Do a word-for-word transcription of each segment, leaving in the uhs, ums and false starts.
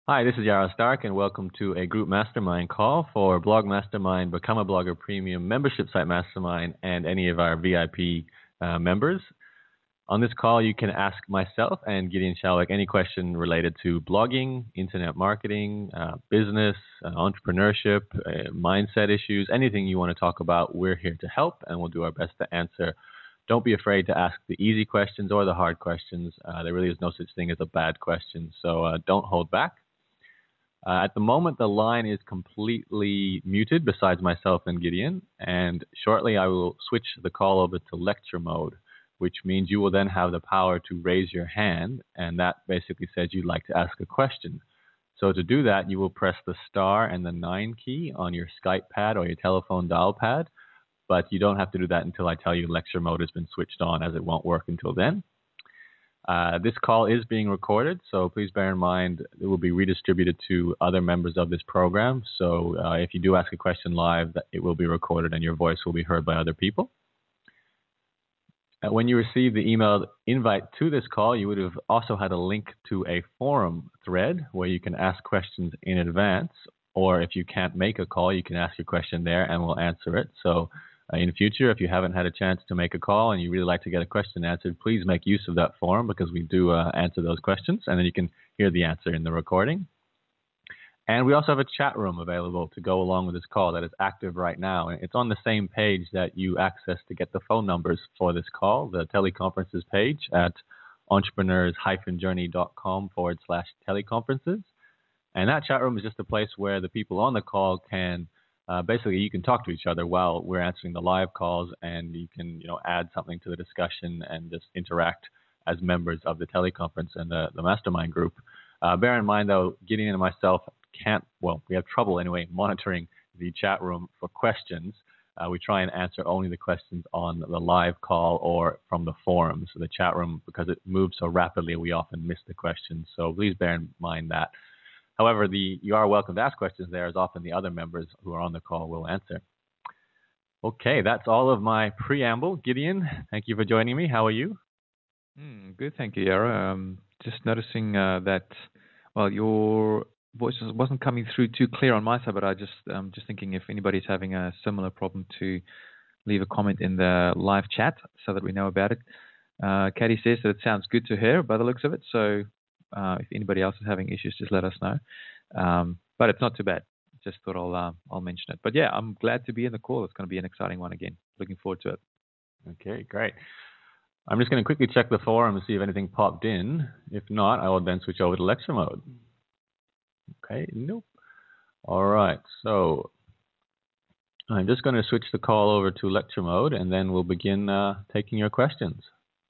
Hi, this is Yara Stark, and welcome to a group mastermind call for Blog Mastermind, Become a Blogger Premium membership site mastermind, and any of our V I P uh, members. On this call, you can ask myself and Gideon Shalwick any question related to blogging, internet marketing, uh, business, uh, entrepreneurship, uh, mindset issues, anything you want to talk about. We're here to help, and we'll do our best to answer. Don't be afraid to ask the easy questions or the hard questions. Uh, there really is no such thing as a bad question, so uh, don't hold back. Uh, at the moment, the line is completely muted besides myself and Gideon, and shortly I will switch the call over to lecture mode, which means you will then have the power to raise your hand, and that basically says you'd like to ask a question. So to do that, you will press the star and the nine key on your Skype pad or your telephone dial pad, but you don't have to do that until I tell you lecture mode has been switched on, as it won't work until then. Uh, this call is being recorded, so please bear in mind it will be redistributed to other members of this program. So uh, if you do ask a question live, it will be recorded and your voice will be heard by other people. Uh, when you receive the email invite to this call, you would have also had a link to a forum thread where you can ask questions in advance, or if you can't make a call, you can ask your question there and we'll answer it. So Uh, in the future, if you haven't had a chance to make a call and you really like to get a question answered, please make use of that forum because we do uh, answer those questions, and then you can hear the answer in the recording. And we also have a chat room available to go along with this call that is active right now. It's on the same page that you access to get the phone numbers for this call, the teleconferences page at entrepreneurs-journey.com forward slash teleconferences. And that chat room is just a place where the people on the call can Uh, basically, you can talk to each other while we're answering the live calls, and you can, you know, add something to the discussion and just interact as members of the teleconference and the, the mastermind group. Uh, bear in mind, though, Gideon and myself can't, well, we have trouble anyway monitoring the chat room for questions. Uh, we try and answer only the questions on the live call or from the forums. So the chat room, because it moves so rapidly, we often miss the questions. So please bear in mind that. However, the you are welcome to ask questions there, as often the other members who are on the call will answer. Okay, that's all of my preamble. Gideon, thank you for joining me. How are you? Mm, good, thank you, Yara. Um, just noticing uh, that, well, your voice wasn't coming through too clear on my side, but I just um, just thinking if anybody's having a similar problem, to leave a comment in the live chat so that we know about it. Uh, Katie says that it sounds good to her by the looks of it, so uh, if anybody else is having issues, just let us know. Um, but it's not too bad. Just thought I'll uh, I'll mention it. But yeah, I'm glad to be in the call. It's going to be an exciting one again. Looking forward to it. Okay, great. I'm just going to quickly check the forum to see if anything popped in. If not, I will then switch over to lecture mode. Okay, nope. All right, so I'm just going to switch the call over to lecture mode, and then we'll begin uh, taking your questions.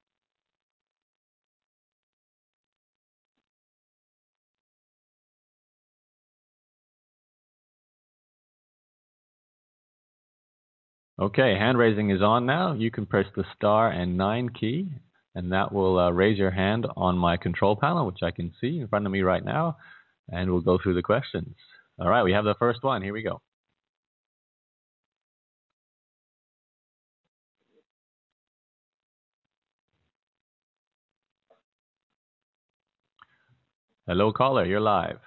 Okay, hand raising is on now. You can press the star and nine key, and that will uh, raise your hand on my control panel, which I can see in front of me right now, and we'll go through the questions. All right, we have the first one. Here we go. Hello, caller. You're live.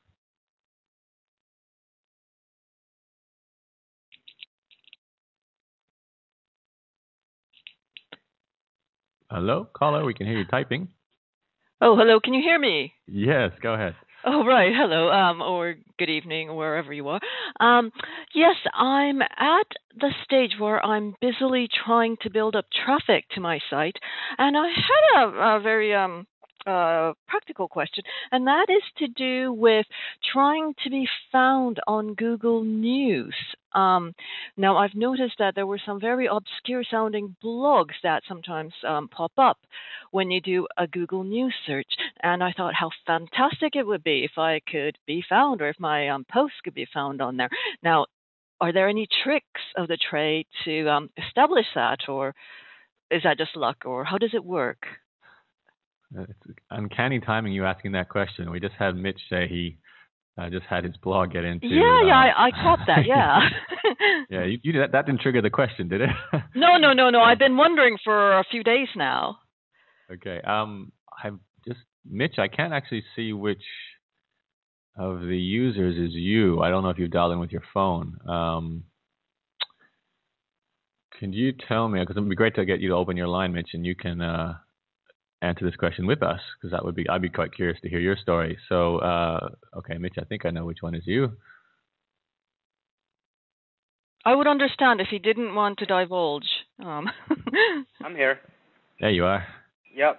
Hello, caller. We can hear you typing. Oh, hello. Can you hear me? Yes, go ahead. Oh, right. Hello, um, or good evening, wherever you are. Um, yes, I'm at the stage where I'm busily trying to build up traffic to my site, and I had a, a very um, uh, practical question, and that is to do with trying to be found on Google News. Um, now, I've noticed that there were some very obscure-sounding blogs that sometimes um, pop up when you do a Google News search, and I thought how fantastic it would be if I could be found, or if my um, posts could be found on there. Now, are there any tricks of the trade to um, establish that, or is that just luck, or how does it work? It's uncanny timing you asking that question. We just had Mitch say he uh, just had his blog get into. Yeah, uh, yeah, I, I caught that. Yeah. yeah, you, you that, that didn't trigger the question, did it? no, no, no, no. I've been wondering for a few days now. Okay. Um, I've just Mitch. I can't actually see which of the users is you. I don't know if you've dialed in with your phone. Um, can you tell me, because it would be great to get you to open your line, Mitch, and you can uh, answer this question with us, because that would be, I'd be quite curious to hear your story. So, uh, okay, Mitch, I think I know which one is you. I would understand if he didn't want to divulge. Um. I'm here. There you are. Yep.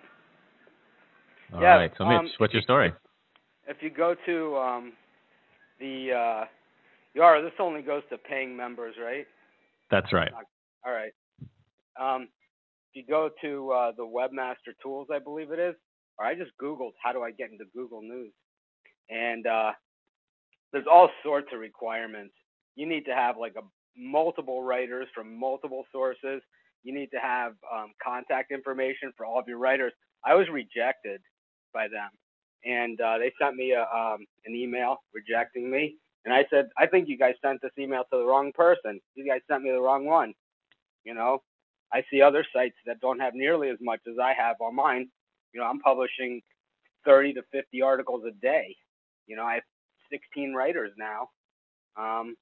All yeah, right. So, Mitch, um, what's your you, story? If you go to um, the, uh, Yara, this only goes to paying members, right? That's right. All right. Um, if you go to uh, the Webmaster Tools, I believe it is, or I just Googled how do I get into Google News. And uh, there's all sorts of requirements. You need to have like a multiple writers from multiple sources. You need to have um, contact information for all of your writers. I was rejected by them, and uh, they sent me a, um, an email rejecting me. And I said, I think you guys sent this email to the wrong person. You guys sent me the wrong one. You know, I see other sites that don't have nearly as much as I have on mine. You know, I'm publishing thirty to fifty articles a day. You know, I have sixteen writers now. Um,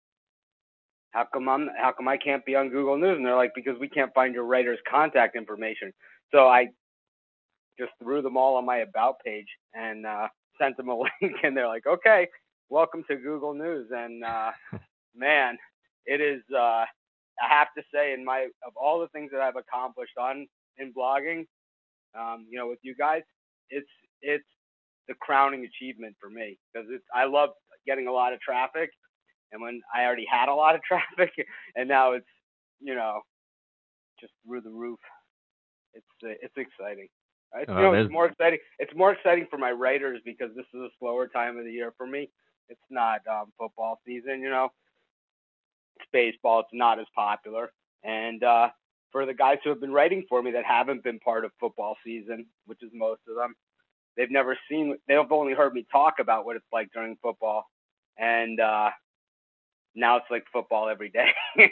how come I'm, how come I can't be on Google News? And they're like, because we can't find your writer's contact information. So I just threw them all on my about page and uh, sent them a link, and they're like, okay, welcome to Google News. And uh, man, it is. Uh, I have to say, in my of all the things that I've accomplished on in blogging, um, you know, with you guys, it's it's the crowning achievement for me, because it's I love getting a lot of traffic, and when I already had a lot of traffic, and now it's, you know, just through the roof. It's uh, it's exciting. It's, you know, it's more exciting. It's more exciting for my writers, because this is a slower time of the year for me. It's not um, football season, you know. It's baseball. It's not as popular. And uh, for the guys who have been writing for me that haven't been part of football season, which is most of them, they've never seen, they've only heard me talk about what it's like during football. And uh, now it's like football every day.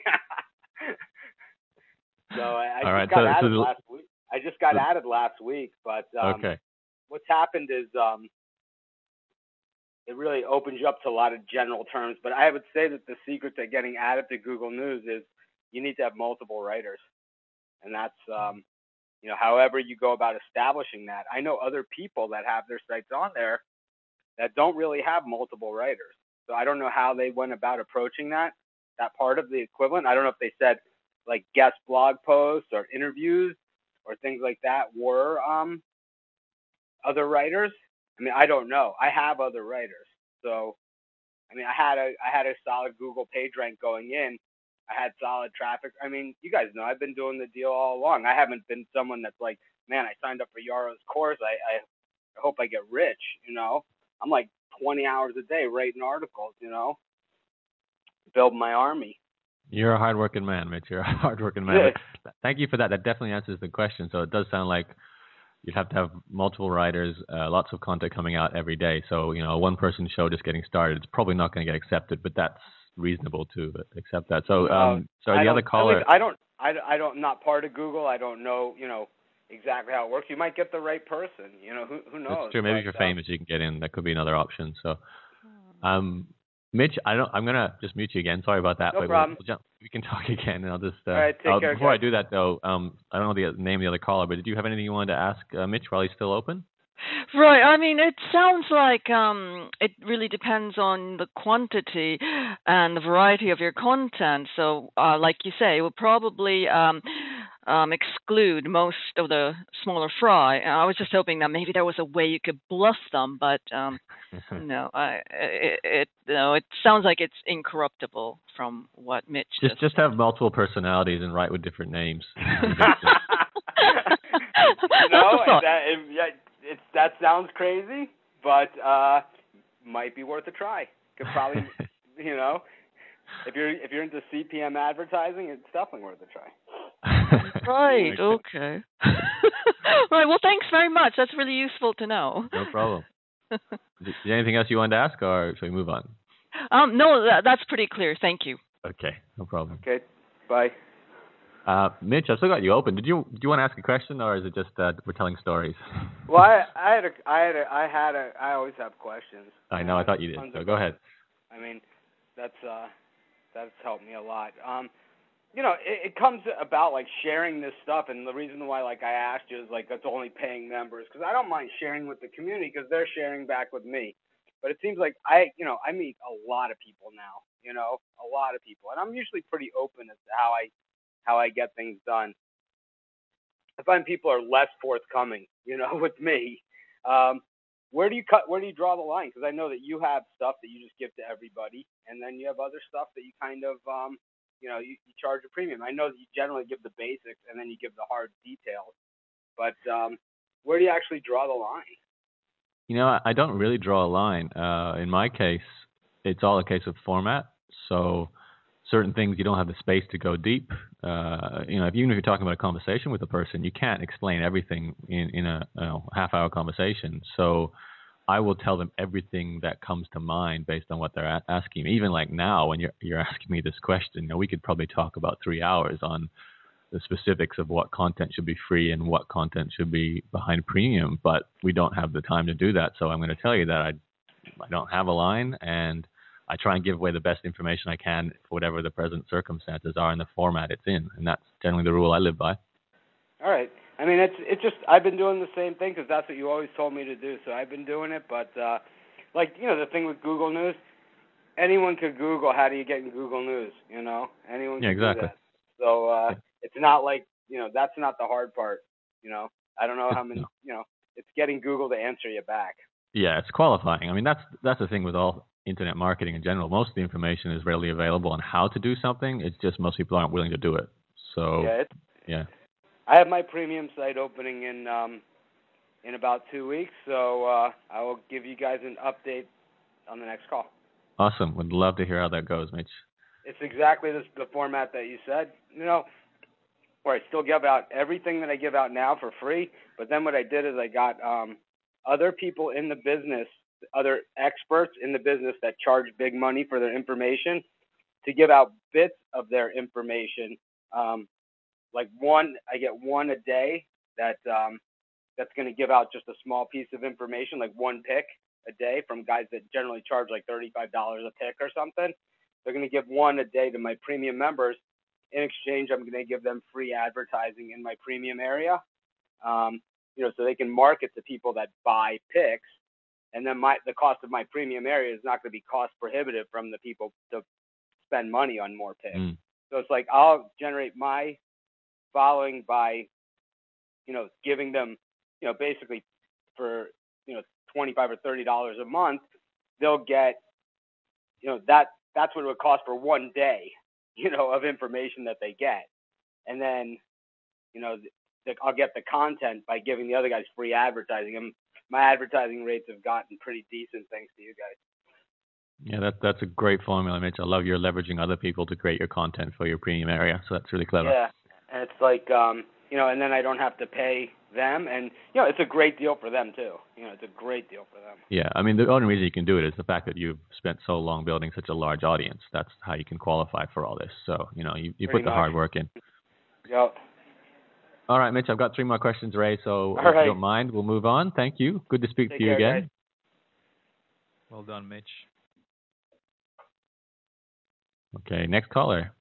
so I, I just right, got so, added so, last week. I just got so, added last week. But um, okay. what's happened is um, it really opens you up to a lot of general terms. But I would say that the secret to getting added to Google News is you need to have multiple writers. And that's, um, you know, however you go about establishing that. I know other people that have their sites on there that don't really have multiple writers. So I don't know how they went about approaching that, that part of the equivalent. I don't know if they said like guest blog posts or interviews or things like that were um, other writers. I mean, I don't know. I have other writers. So, I mean, I had a I had a solid Google page rank going in. I had solid traffic. I mean, you guys know I've been doing the deal all along. I haven't been someone that's like, man, I signed up for Yaro's course. I, I hope I get rich, you know. I'm like twenty hours a day writing articles, you know, build my army. You're a hardworking man, Mitch. You're a hardworking man. Thank you for that. That definitely answers the question. So it does sound like you'd have to have multiple writers, uh, lots of content coming out every day. So, you know, a one-person show just getting started, it's probably not going to get accepted, but that's reasonable to accept that. So, no, um, sorry, the other caller. I don't, I don't, I don't, not part of Google. I don't know, you know, exactly how it works. You might get the right person. You know, who who knows? That's true. Maybe but, if you're famous, you can get in. That could be another option. So, um, Mitch, I don't. I'm gonna just mute you again. Sorry about that. No but problem. We'll, we'll jump, we can talk again, and I'll just. Uh, All right, take uh, care, before guys. I do that, though, um, I don't know the name of the other caller, but did you have anything you wanted to ask uh, Mitch while he's still open? Right. I mean, it sounds like um, it really depends on the quantity and the variety of your content. So, uh, like you say, it will probably um, um, exclude most of the smaller fry. And I was just hoping that maybe there was a way you could bluff them, but um, no, I, it, it no, it sounds like it's incorruptible from what Mitch just just just have multiple personalities and write with different names. you know, that, if, yeah, it's that sounds crazy, but uh, might be worth a try. Could probably, you know, if you're if you're into C P M advertising, it's definitely worth a try. Right. Okay. Right. Well, thanks very much. That's really useful to know. No problem. Is there anything else you wanted to ask, or shall we move on? Um, no, that, that's pretty clear. Thank you. Okay. No problem. Okay. Bye. Uh, Mitch, I've still got you open. Did you do you want to ask a question, or is it just uh, we're telling stories? Well, I, I had a, I had a, I had a, I always have questions. I know. I thought you did. So go ahead. I mean, that's uh, that's helped me a lot. Um, you know, it, it comes about like sharing this stuff, and the reason why, like I asked you, is like it's only paying members, because I don't mind sharing with the community because they're sharing back with me. But it seems like I, you know, I meet a lot of people now. You know, a lot of people, and I'm usually pretty open as to how I how I get things done. I find people are less forthcoming, you know, with me. Um, where do you cut? Where do you draw the line? Because I know that you have stuff that you just give to everybody, and then you have other stuff that you kind of, um, you know, you, you charge a premium. I know that you generally give the basics, and then you give the hard details. But um, where do you actually draw the line? You know, I, I don't really draw a line. Uh, in my case, it's all a case of format. So certain things you don't have the space to go deep. Uh, you know, if, even if you're talking about a conversation with a person, you can't explain everything in, in a you know, half-hour conversation. So I will tell them everything that comes to mind based on what they're a- asking me. Even like now, when you're you're asking me this question, you know, we could probably talk about three hours on the specifics of what content should be free and what content should be behind premium, but we don't have the time to do that. So I'm going to tell you that I I don't have a line, and I try and give away the best information I can for whatever the present circumstances are in the format it's in, and that's generally the rule I live by. All right. I mean, it's it's just I've been doing the same thing because that's what you always told me to do. So I've been doing it, but uh, like you know the thing with Google News, anyone could Google how do you get in Google News. You know, anyone Yeah, can exactly. do that. So uh, Yeah. it's not like you know that's not the hard part. You know, I don't know how many. No. You know, it's getting Google to answer you back. Yeah, it's qualifying. I mean, that's that's the thing with all internet marketing in general. Most of the information is readily available on how to do something. It's just most people aren't willing to do it. So Yeah, it's, yeah. I have my premium site opening in um, in about two weeks, so uh, I will give you guys an update on the next call. Awesome. Would love to hear how that goes, Mitch. It's exactly this, the format that you said. You know, where I still give out everything that I give out now for free, but then what I did is I got um, other people in the business, other experts in the business that charge big money for their information to give out bits of their information. Um, like one, I get one a day that um, that's going to give out just a small piece of information, like one pick a day from guys that generally charge like thirty-five dollars a pick or something. They're going to give one a day to my premium members. In exchange, I'm going to give them free advertising in my premium area, um, you know, so they can market to people that buy picks. And then my the cost of my premium area is not going to be cost prohibitive from the people to spend money on more picks. Mm. So it's like I'll generate my following by, you know, giving them, you know, basically for, you know, twenty-five or thirty dollars a month, they'll get, you know, that that's what it would cost for one day, you know, of information that they get. And then, you know, the, I'll get the content by giving the other guys free advertising. And my advertising rates have gotten pretty decent thanks to you guys. Yeah, that that's a great formula, Mitch. I love you're leveraging other people to create your content for your premium area. So that's really clever. Yeah, and it's like, um, you know, and then I don't have to pay them, and you know, it's a great deal for them too. You know, it's a great deal for them. Yeah, I mean, the only reason you can do it is the fact that you've spent so long building such a large audience. That's how you can qualify for all this. So, you know, you, you put the much. hard work in. Yep. All right, Mitch, I've got three more questions, Ray. So All if right. you don't mind, we'll move on. Thank you. Good to speak Take to you care, again. guys. Well done, Mitch. Okay, next caller.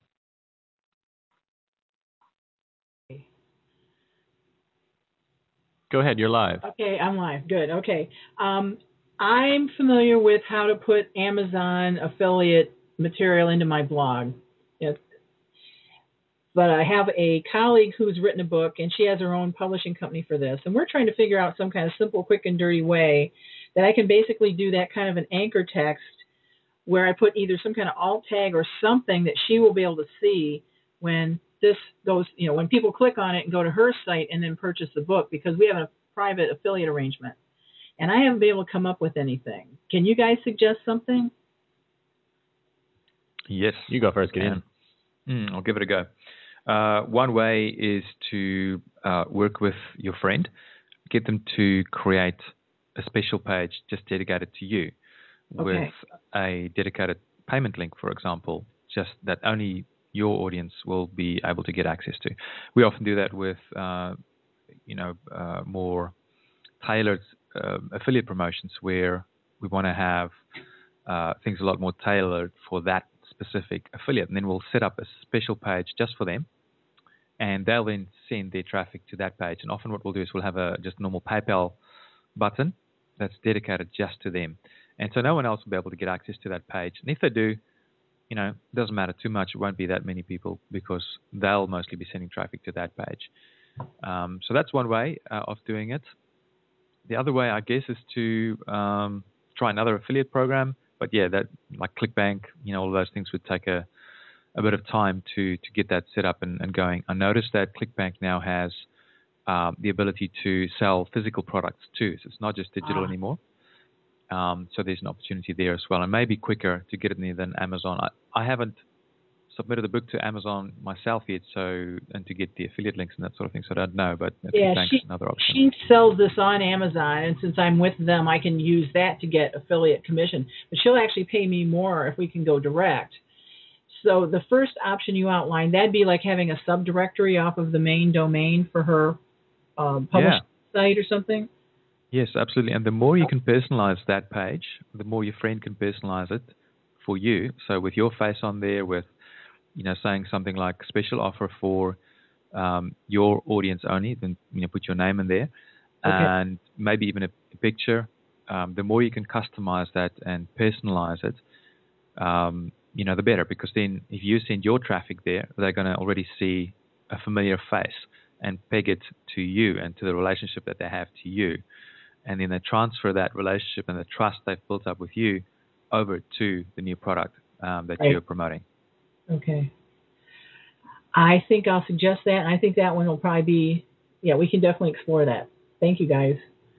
Go ahead, you're live. Okay, I'm live. Good. Okay. Um, I'm familiar with how to put Amazon affiliate material into my blog. Yes. But I have a colleague who's written a book, and she has her own publishing company for this. And we're trying to figure out some kind of simple, quick, and dirty way that I can basically do that kind of an anchor text where I put either some kind of alt tag or something that she will be able to see when this goes, you know, when people click on it and go to her site and then purchase the book, because we have a private affiliate arrangement. And I haven't been able to come up with anything. Can you guys suggest something? Yes. You go first, Gideon. Mm, I'll give it a go. Uh, one way is to uh, work with your friend, get them to create a special page just dedicated to you, Okay. with a dedicated payment link, for example, just that only your audience will be able to get access to. We often do that with, uh, you know, uh, more tailored uh, affiliate promotions where we want to have uh, things a lot more tailored for that specific affiliate. And then we'll set up a special page just for them, and they'll then send their traffic to that page. And often what we'll do is we'll have a just normal PayPal button that's dedicated just to them. And so no one else will be able to get access to that page. And if they do, you know, it doesn't matter too much. It won't be that many people because they'll mostly be sending traffic to that page. Um, so that's one way uh, of doing it. The other way, I guess, is to um, try another affiliate program. But yeah, that like ClickBank, you know, all of those things would take a, a bit of time to to get that set up and, and going. I noticed that ClickBank now has um, the ability to sell physical products too. So it's not just digital Ah. anymore. Um, so there's an opportunity there as well, and maybe quicker to get it in than Amazon. I, I haven't submitted the book to Amazon myself yet, so and to get the affiliate links and that sort of thing. So I don't know, but Yeah, ClickBank's she, another option. she sells this on Amazon, and since I'm with them, I can use that to get affiliate commission. But she'll actually pay me more if we can go direct. So the first option you outlined, that'd be like having a subdirectory off of the main domain for her um, published Yeah. site or something. Yes, absolutely. And the more you can personalize that page, the more your friend can personalize it for you. So with your face on there, with, you know, saying something like special offer for um, your audience only, then, you know, put your name in there, Okay. and maybe even a, a picture. Um, the more you can customize that and personalize it, um, you know, the better. Because then if you send your traffic there, they're going to already see a familiar face and peg it to you and to the relationship that they have to you. And then they transfer that relationship and the trust they've built up with you over to the new product um, that Right. you're promoting. Okay. I think I'll suggest that. I think that one will probably be, yeah, we can definitely explore that. Thank you, guys.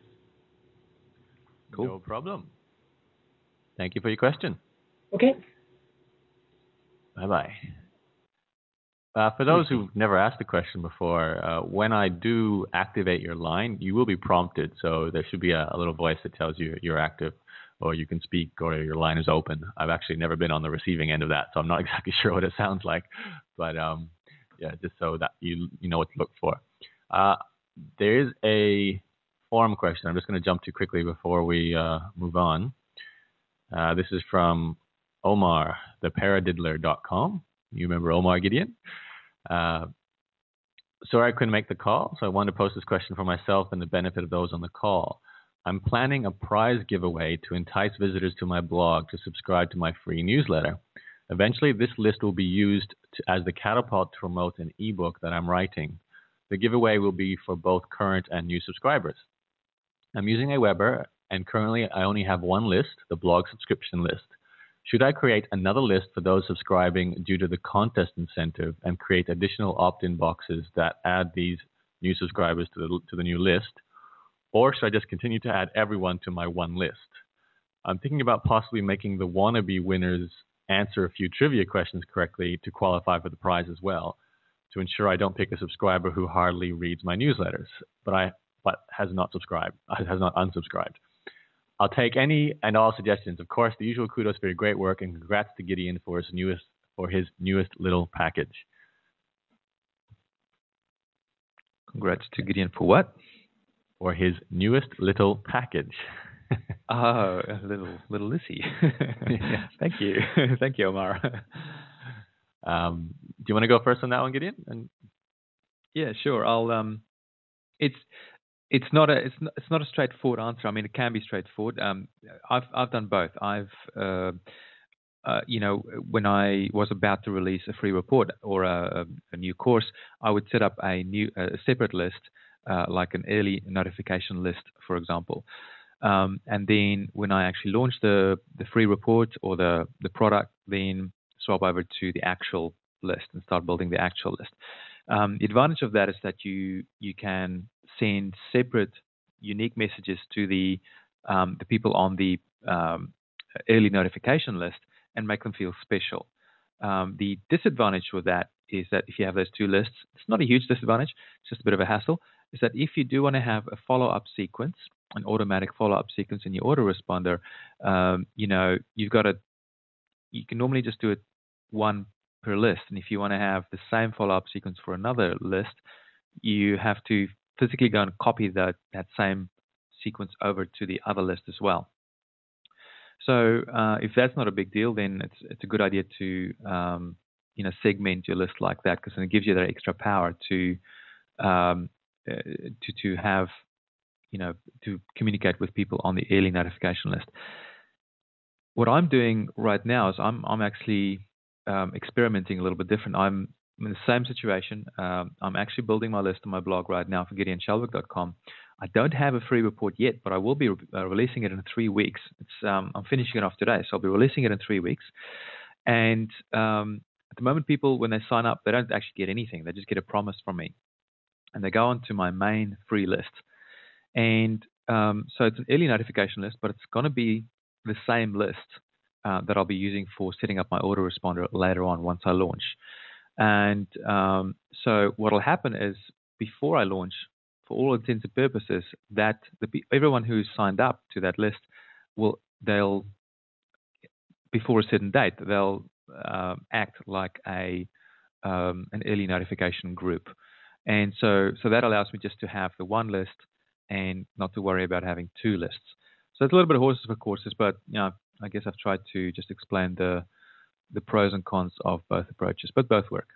Cool. No problem. Thank you for your question. Okay. Bye-bye. Uh, for those who've never asked a question before, uh, when I do activate your line, you will be prompted. So there should be a, a little voice that tells you you're active, or you can speak, or your line is open. I've actually never been on the receiving end of that, so I'm not exactly sure what it sounds like. But um, yeah, just so that you you know what to look for. Uh, there is a forum question I'm just going to jump to quickly before we uh, move on. Uh, this is from Omar, the paradiddler dot com. You remember Omar Gideon? Uh, sorry I couldn't make the call, so I wanted to post this question for myself and the benefit of those on the call. I'm planning a prize giveaway to entice visitors to my blog to subscribe to my free newsletter. Eventually, this list will be used to, as the catapult to promote an ebook that I'm writing. The giveaway will be for both current and new subscribers. I'm using Aweber, and currently I only have one list, the blog subscription list. Should I create another list for those subscribing due to the contest incentive and create additional opt-in boxes that add these new subscribers to the, to the new list? Or should I just continue to add everyone to my one list? I'm thinking about possibly making the wannabe winners answer a few trivia questions correctly to qualify for the prize as well, to ensure I don't pick a subscriber who hardly reads my newsletters, but I but has not subscribed, has not unsubscribed. I'll take any and all suggestions. Of course, the usual kudos for your great work, and congrats to Gideon for his newest for his newest little package. Congrats to Gideon for what? For his newest little package. Oh, a little little Lissy. Yes. Thank you, thank you, Omar. Um, do you want to go first on that one, Gideon? And yeah, sure. I'll. Um, it's. It's not a it's not, it's not a straightforward answer. I mean, it can be straightforward. Um, I've I've done both. I've uh, uh, you know, when I was about to release a free report or a, a new course, I would set up a new a separate list, uh, like an early notification list, for example. Um, and then when I actually launch the the free report or the the product, then swap over to the actual list and start building the actual list. Um, the advantage of that is that you you can send separate, unique messages to the um, the people on the um, early notification list and make them feel special. Um, the disadvantage with that is that if you have those two lists, it's not a huge disadvantage, it's just a bit of a hassle, is that if you do want to have a follow-up sequence, an automatic follow-up sequence in your autoresponder, um, you know, you've got to, you can normally just do it one per list. And if you want to have the same follow-up sequence for another list, you have to physically go and copy that, that same sequence over to the other list as well. So uh, if that's not a big deal, then it's it's a good idea to um, you know segment your list like that, because then it gives you that extra power to um, uh, to to have you know to communicate with people on the early notification list. What I'm doing right now is I'm I'm actually um, experimenting a little bit different. I'm in the same situation. Um, I'm actually building my list on my blog right now for Gideon Shelwick dot com. I don't have a free report yet, but I will be re- uh, releasing it in three weeks. It's um, I'm finishing it off today, so I'll be releasing it in three weeks. And um, at the moment, people, when they sign up, they don't actually get anything. They just get a promise from me. And they go on to my main free list. And um, so it's an early notification list, but it's going to be the same list uh, that I'll be using for setting up my autoresponder later on once I launch. And um, so what will happen is before I launch, for all intents and purposes, that the, everyone who's signed up to that list will they'll before a certain date they'll uh, act like a um, an early notification group, and so so that allows me just to have the one list and not to worry about having two lists. So it's a little bit of horses for courses, but you know, I guess I've tried to just explain the the pros and cons of both approaches, but both work.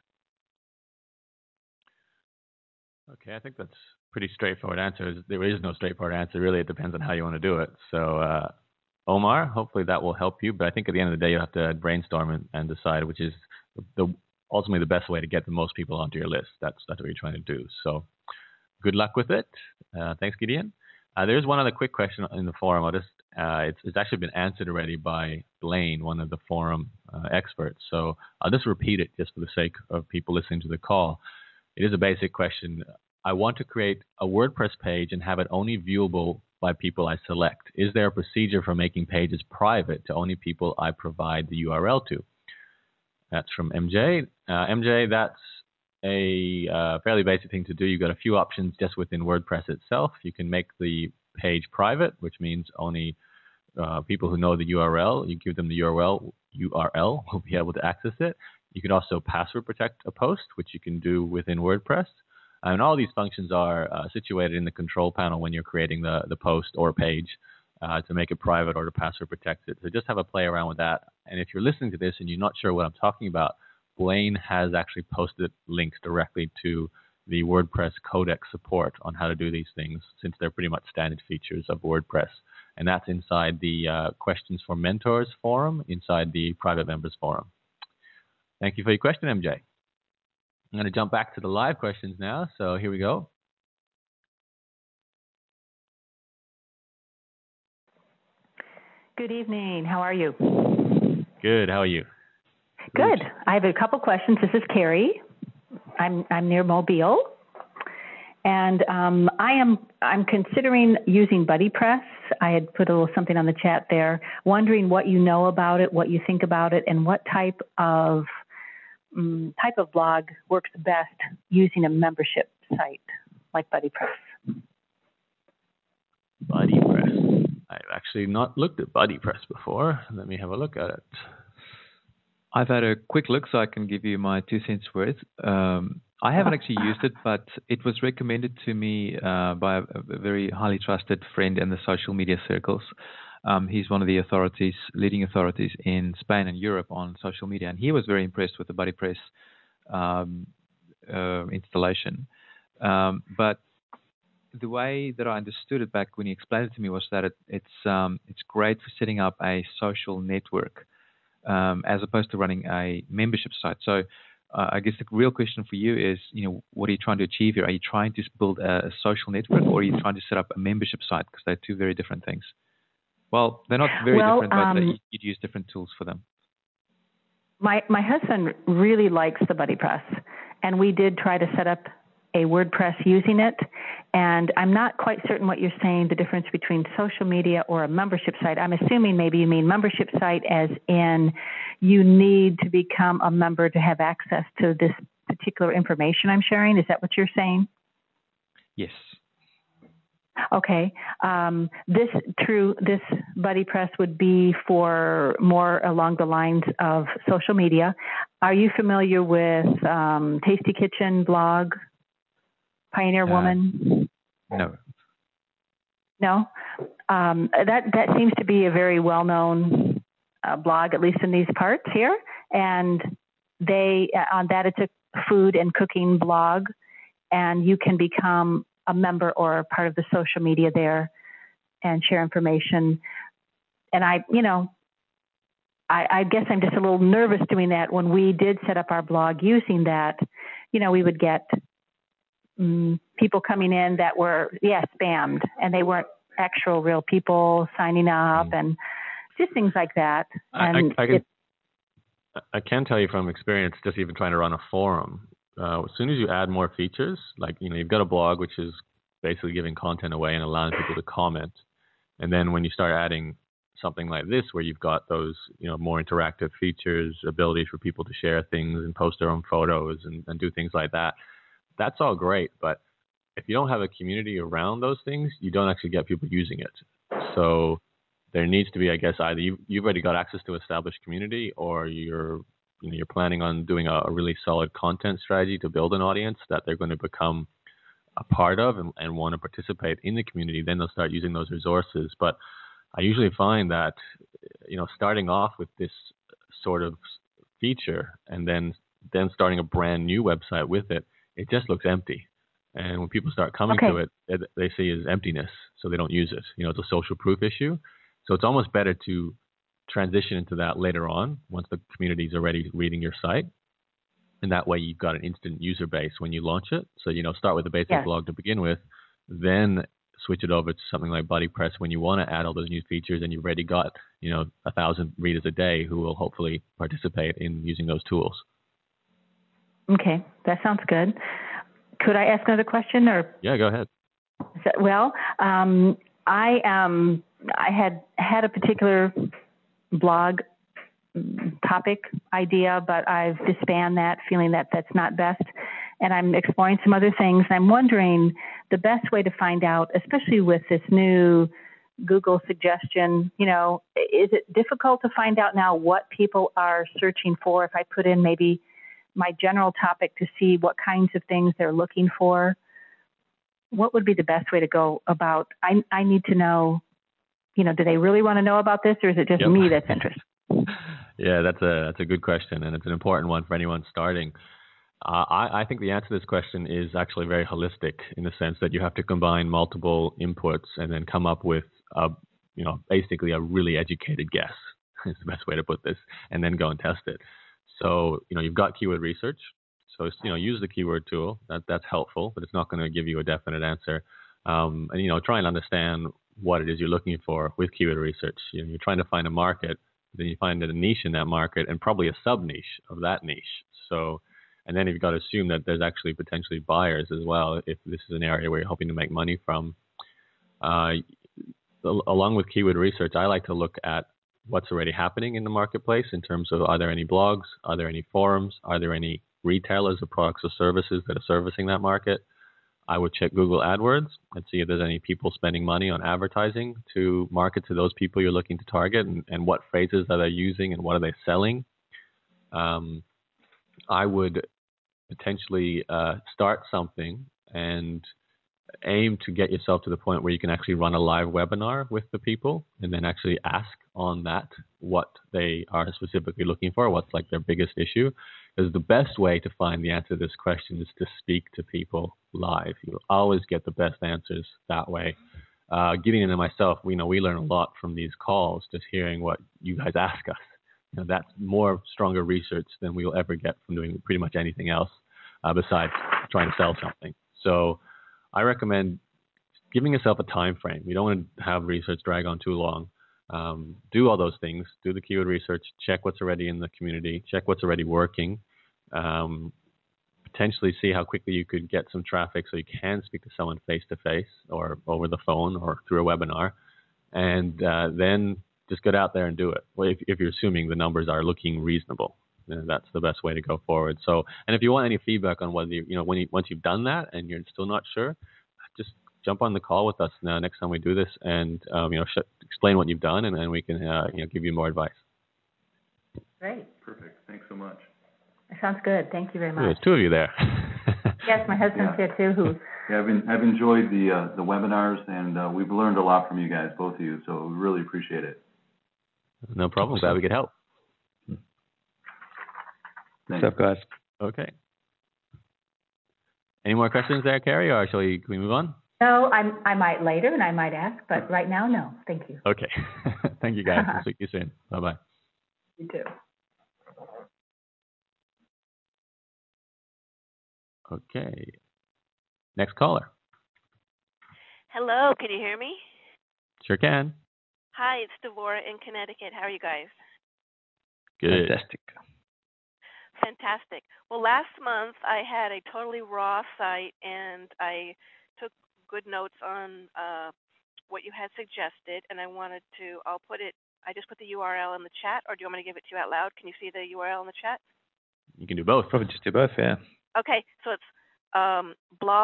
Okay, I think that's a pretty straightforward answer. There is no straightforward answer, really. It depends on how you want to do it. So, uh, Omar, hopefully that will help you. But I think at the end of the day, you'll have to brainstorm and, and decide which is the ultimately the best way to get the most people onto your list. That's that's what you're trying to do. So, good luck with it. Uh, thanks, Gideon. Uh, there's one other quick question in the forum. I'll just uh, it's, it's actually been answered already by Blaine, one of the forum uh, experts. So I'll just repeat it just for the sake of people listening to the call. It is a basic question. I want to create a WordPress page and have it only viewable by people I select. Is there a procedure for making pages private to only people I provide the U R L to? That's from M J. Uh, M J, that's a uh, fairly basic thing to do. You've got a few options just within WordPress itself. You can make the page private, which means only uh, people who know the U R L, you give them the U R L, U R L will be able to access it. You can also password protect a post, which you can do within WordPress. And all these functions are uh, situated in the control panel when you're creating the, the post or page uh, to make it private or to password protect it. So just have a play around with that. And if you're listening to this and you're not sure what I'm talking about, Blaine has actually posted links directly to the WordPress Codex support on how to do these things, since they're pretty much standard features of WordPress. And that's inside the uh, Questions for Mentors forum, inside the Private Members forum. Thank you for your question, M J. I'm going to jump back to the live questions now. So here we go. Good evening. How are you? Good. How are you? Good. I have a couple questions. This is Carrie. I'm I'm near Mobile, and um, I am I'm considering using BuddyPress. I had put a little something on the chat there, wondering what you know about it, what you think about it, and what type of um, type of blog works best using a membership site like BuddyPress. BuddyPress. I've actually not looked at BuddyPress before. Let me have a look at it. I've had a quick look, so I can give you my two cents worth. Um, I haven't actually used it, but it was recommended to me uh, by a, a very highly trusted friend in the social media circles. Um, he's one of the authorities, leading authorities in Spain and Europe on social media, and he was very impressed with the BuddyPress um, uh, installation. Um, but the way that I understood it back when he explained it to me was that it, it's um, it's great for setting up a social network. Um, as opposed to running a membership site. So uh, I guess the real question for you is, you know, what are you trying to achieve here? Are you trying to build a, a social network, or are you trying to set up a membership site? Because they're two very different things. Well, they're not very well, different, but um, they, you'd use different tools for them. My my husband really likes the BuddyPress, and we did try to set up a WordPress using it. And I'm not quite certain what you're saying, the difference between social media or a membership site. I'm assuming maybe you mean membership site as in you need to become a member to have access to this particular information I'm sharing. Is that what you're saying? Yes. Okay. Um, this true. This BuddyPress would be for more along the lines of social media. are you familiar with um, Tasty Kitchen blog, Pioneer Uh, Woman? no. No? Um, that, that seems to be a very well-known uh, blog, at least in these parts here. And they, on that, it's a food and cooking blog, and you can become a member or part of the social media there and share information. And I, you know, I, I guess I'm just a little nervous doing that. When we did set up our blog using that, you know, we would get um, people coming in that were, yeah, spammed, and they weren't actual real people signing up, Mm. and just things like that. I, And I, I can it, I can tell you from experience, just even trying to run a forum, uh, as soon as you add more features, like, you know, you've got a blog, which is basically giving content away and allowing people to comment. And then when you start adding something like this, where you've got those, you know, more interactive features, ability for people to share things and post their own photos and, and do things like that, that's all great. But if you don't have a community around those things, you don't actually get people using it. So there needs to be, I guess, either you, you've already got access to established community, or you're, you know, you're planning on doing a, a really solid content strategy to build an audience that they're going to become a part of and, and want to participate in the community. Then they'll start using those resources. But I usually find that, you know, starting off with this sort of feature and then then starting a brand new website with it, it just looks empty. And when people start coming Okay. to it, it, they see it as emptiness, so they don't use it. You know, it's a social proof issue. So it's almost better to transition into that later on, once the community is already reading your site. And that way you've got an instant user base when you launch it. So, you know, start with a basic Yes. blog to begin with, then switch it over to something like BuddyPress when you want to add all those new features, and you've already got, you know, a thousand readers a day who will hopefully participate in using those tools. okay, that sounds good. Could I ask another question, or? Yeah, go ahead. So, well, um, I um, I had had a particular blog topic idea, but I've disbanded that, feeling that that's not best, and I'm exploring some other things. I'm wondering the best way to find out, especially with this new Google suggestion. You know, is it difficult to find out now what people are searching for? If I put in maybe my general topic to see what kinds of things they're looking for, what would be the best way to go about? I, I need to know, you know, do they really want to know about this, or is it just Yep. me that's interested? Yeah, that's a that's a good question, and it's an important one for anyone starting. Uh, I, I think the answer to this question is actually very holistic, in the sense that you have to combine multiple inputs and then come up with a, you know, basically a really educated guess. Is the best way to put this, and then go and test it. So, you know, you've got keyword research. So, you know, use the keyword tool. That that's helpful, but it's not going to give you a definite answer. Um, and you know, try and understand what it is you're looking for with keyword research. You know, you're trying to find a market, then you find a niche in that market, and probably a sub niche of that niche. So, and then you've got to assume that there's actually potentially buyers as well, if this is an area where you're hoping to make money from. Uh, along with keyword research, I like to look at what's already happening in the marketplace in terms of, are there any blogs, are there any forums, are there any retailers of products or services that are servicing that market. I would check Google AdWords and see if there's any people spending money on advertising to market to those people you're looking to target, and, and what phrases are they using and what are they selling. Um, I would potentially uh, start something and aim to get yourself to the point where you can actually run a live webinar with the people, and then actually ask on that what they are specifically looking for, what's like their biggest issue. Because the best way to find the answer to this question is to speak to people live. You'll always get the best answers that way. Uh, getting into myself, we know we learn a lot from these calls, just hearing what you guys ask us. You know, that's more stronger research than we will ever get from doing pretty much anything else, uh, besides trying to sell something. So I recommend giving yourself a time frame. You don't want to have research drag on too long. Um, do all those things. Do the keyword research. Check what's already in the community. Check what's already working. Um, potentially see how quickly you could get some traffic so you can speak to someone face-to-face or over the phone or through a webinar. And uh, then just get out there and do it. Well, if, if you're assuming the numbers are looking reasonable, then that's the best way to go forward. So, and if you want any feedback on whether you, you know, when you, once you've done that and you're still not sure, just jump on the call with us now next time we do this, and um, you know, sh- explain what you've done, and then we can uh, you know, give you more advice. Great. Perfect. Thanks so much. Sounds good. Thank you very much. Ooh, there's two of you there. Yes, my husband's Yeah. here too. Who? Yeah, I've, been, I've enjoyed the uh, the webinars, and uh, we've learned a lot from you guys, both of you. So we really appreciate it. No problem. Glad we could help. What's up, guys? Okay. Any more questions there, Carrie, or shall we, can we move on? No, I'm, I might later, and I might ask, but right now, no. Thank you. Okay. Thank you, guys. We'll speak to you soon. Bye-bye. You too. Okay. Next caller. Hello, can you hear me? Sure can. Hi, it's Devora in Connecticut. How are you guys? Good. Fantastic. Fantastic. Well, last month I had a totally raw site, and I took good notes on uh, what you had suggested, and I wanted to, I'll put it, I just put the U R L in the chat, or do you want me to give it to you out loud? Can you see the U R L in the chat? You can do both. Probably just do both, yeah. Okay, so it's um,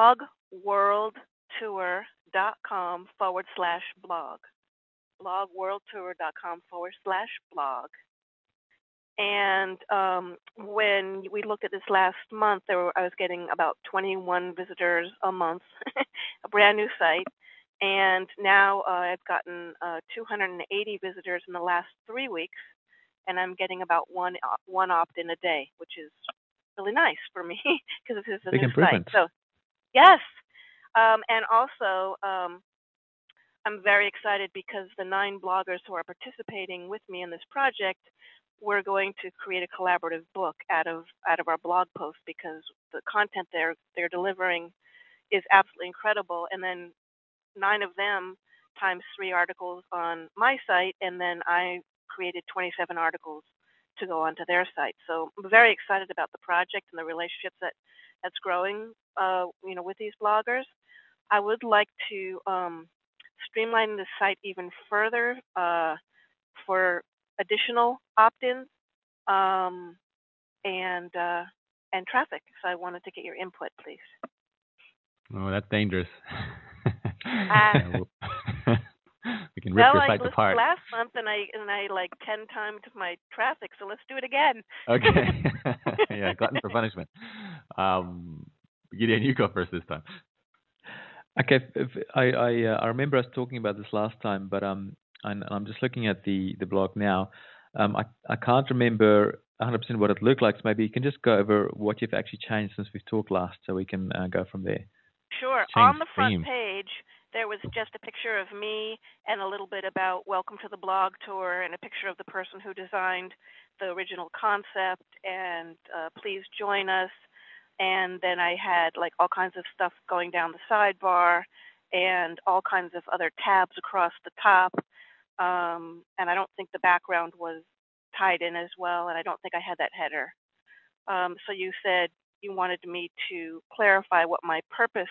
blogworldtour.com forward slash blog. blogworldtour.com forward slash blog. And um, when we looked at this last month, there were, I was getting about twenty-one visitors a month, a brand new site. And now uh, I've gotten uh, two hundred eighty visitors in the last three weeks, and I'm getting about one one opt-in a day, which is really nice for me because this is a Big new improvement. site. So, yes. Um, and also, um, I'm very excited because the nine bloggers who are participating with me in this project, we're going to create a collaborative book out of out of our blog posts because the content they're they're delivering is absolutely incredible. And then nine of them times three articles on my site, and then I created twenty-seven articles to go onto their site. So I'm very excited about the project and the relationships that that's growing, uh, you know, with these bloggers. I would like to um, streamline the site even further uh, for additional opt-ins um, and uh, and traffic. So I wanted to get your input, please. Oh, that's dangerous. Uh, we can rip well, your I site listed apart. last month, and I and I like ten times my traffic. So let's do it again. Okay. Yeah, glutton for punishment. Um, Gideon, you go first this time. Okay, if, I I, uh, I remember us talking about this last time, but um, and I'm just looking at the, the blog now. Um, I I can't remember one hundred percent what it looked like. So maybe you can just go over what you've actually changed since we've talked last, so we can uh, go from there. Sure. Change On the front theme. page, there was just a picture of me and a little bit about welcome to the blog tour and a picture of the person who designed the original concept and uh, please join us. And then I had like all kinds of stuff going down the sidebar and all kinds of other tabs across the top. Um, and I don't think the background was tied in as well, and I don't think I had that header. Um, so you said you wanted me to clarify what my purpose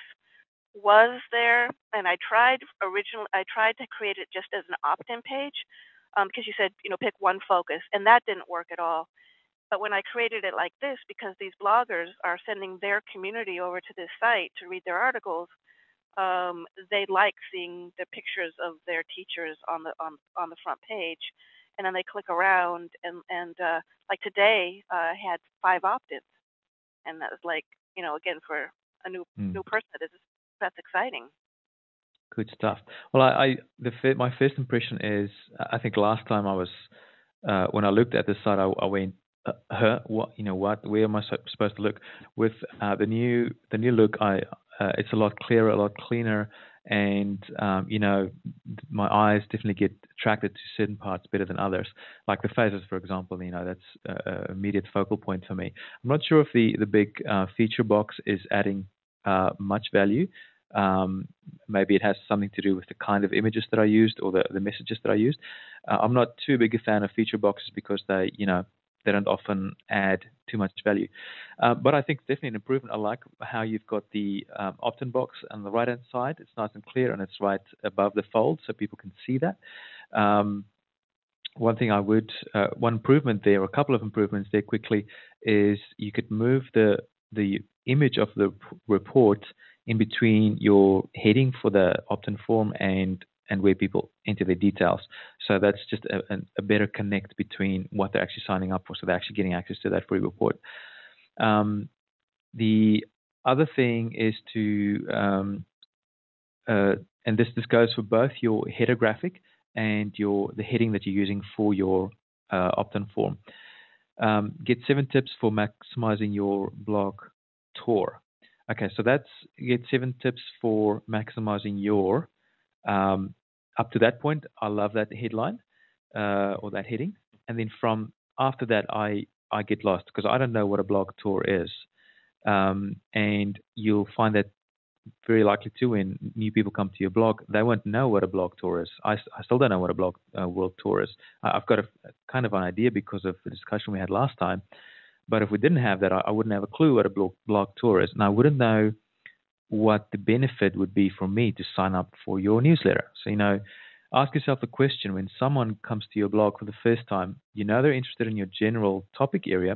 was there, and I tried originally. I tried to create it just as an opt-in page because um, you said, you know, pick one focus, and that didn't work at all. But when I created it like this, because these bloggers are sending their community over to this site to read their articles, um, they like seeing the pictures of their teachers on the on on the front page, and then they click around, and and uh, like today, uh, I had five opt-ins, and that was like, you know, again for a new Mm. new person, that is that's exciting. Good stuff. Well, I, I the my first impression is I think last time I was uh, when I looked at the site, I, I went, uh, huh, what you know what where am I supposed to look? With uh, the new the new look, I uh, it's a lot clearer, a lot cleaner, and um, you know my eyes definitely get attracted to certain parts better than others. Like the phases, for example, you know that's an immediate focal point for me. I'm not sure if the the big uh, feature box is adding uh, much value. Um, maybe it has something to do with the kind of images that I used or the, the messages that I used. Uh, I'm not too big a fan of feature boxes because they, you know, they don't often add too much value. Uh, but I think it's definitely an improvement. I like how you've got the um, opt-in box on the right-hand side. It's nice and clear, and it's right above the fold so people can see that. Um, one thing I would, uh, one improvement there, or a couple of improvements there quickly, is you could move the the image of the report in between your heading for the opt-in form and and where people enter their details. So that's just a, a better connect between what they're actually signing up for, so they're actually getting access to that free report. Um, the other thing is to, um, uh, and this, this goes for both your header graphic and your the heading that you're using for your uh, opt-in form. Um, get seven tips for maximizing your blog tour. Okay, so that's get seven tips for maximizing your. Um, up to that point, I love that headline uh, or that heading, and then from after that, I I get lost because I don't know what a blog tour is, um, and you'll find that very likely too when new people come to your blog, they won't know what a blog tour is. I, I still don't know what a blog uh, world tour is. I, I've got a, a kind of an idea because of the discussion we had last time, but if we didn't have that, I, I wouldn't have a clue what a blog, blog tour is, and I wouldn't know what the benefit would be for me to sign up for your newsletter. So, you know, ask yourself the question when someone comes to your blog for the first time, you know they're interested in your general topic area,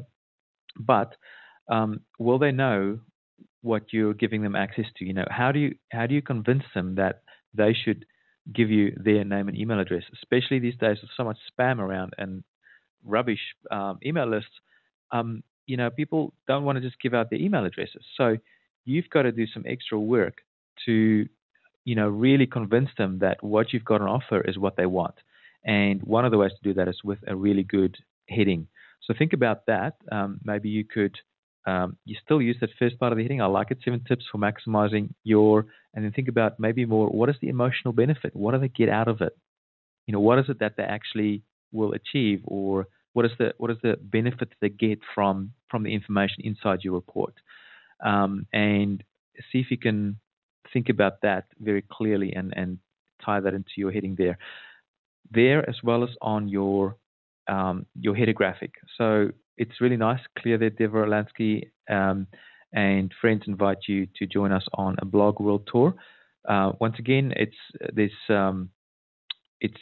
but um, will they know what you're giving them access to? You know, how do you how do you convince them that they should give you their name and email address, especially these days with so much spam around and rubbish um, email lists? Um, you know, people don't want to just give out their email addresses. So you've got to do some extra work to, you know, really convince them that what you've got on offer is what they want. And one of the ways to do that is with a really good heading. So think about that. Um, maybe you could, um, you still use that first part of the heading. I like it, seven tips for maximizing your, and then think about maybe more, what is the emotional benefit? What do they get out of it? You know, what is it that they actually will achieve, or what is the what is the benefit that they get from from the information inside your report? Um, and see if you can think about that very clearly and, and tie that into your heading there. There as well as on your um, your header graphic. So it's really nice, clear that Deborah Lansky um, and friends invite you to join us on a blog world tour. Uh, once again, it's this um, it's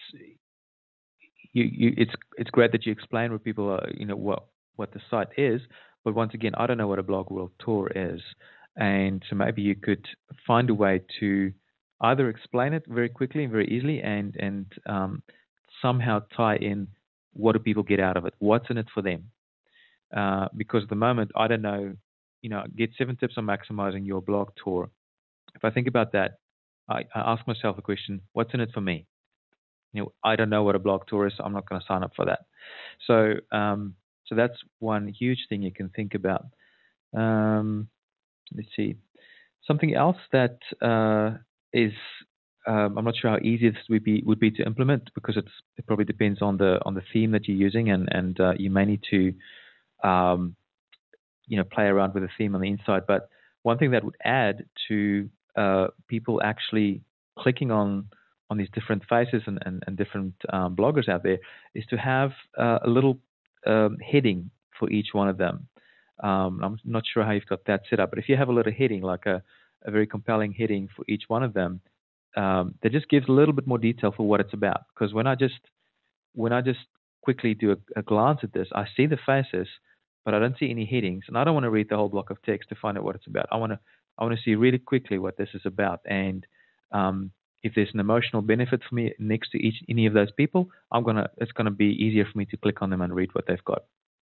you, you it's it's great that you explain what people are, you know, what what the site is. But once again, I don't know what a blog world tour is, and so maybe you could find a way to either explain it very quickly and very easily, and and um, somehow tie in what do people get out of it, what's in it for them. Uh, because at the moment, I don't know, you know, get seven tips on maximizing your blog tour. If I think about that, I, I ask myself the question, what's in it for me? You know, I don't know what a blog tour is, so I'm not going to sign up for that. So, um, so that's one huge thing you can think about. Um, let's see, something else that uh, is um, I'm not sure how easy this would be would be to implement, because it's, it probably depends on the on the theme that you're using, and and uh, you may need to um, you know play around with the theme on the inside. But one thing that would add to uh, people actually clicking on on these different faces and, and, and different um, bloggers out there is to have uh, a little um, heading for each one of them. Um, I'm not sure how you've got that set up, but if you have a little heading, like a, a very compelling heading for each one of them, um, that just gives a little bit more detail for what it's about. Because when I just when I just quickly do a, a glance at this, I see the faces, but I don't see any headings, and I don't want to read the whole block of text to find out what it's about. I want to I want to see really quickly what this is about, and um, if there's an emotional benefit for me next to each any of those people, I'm gonna it's gonna be easier for me to click on them and read what they've got.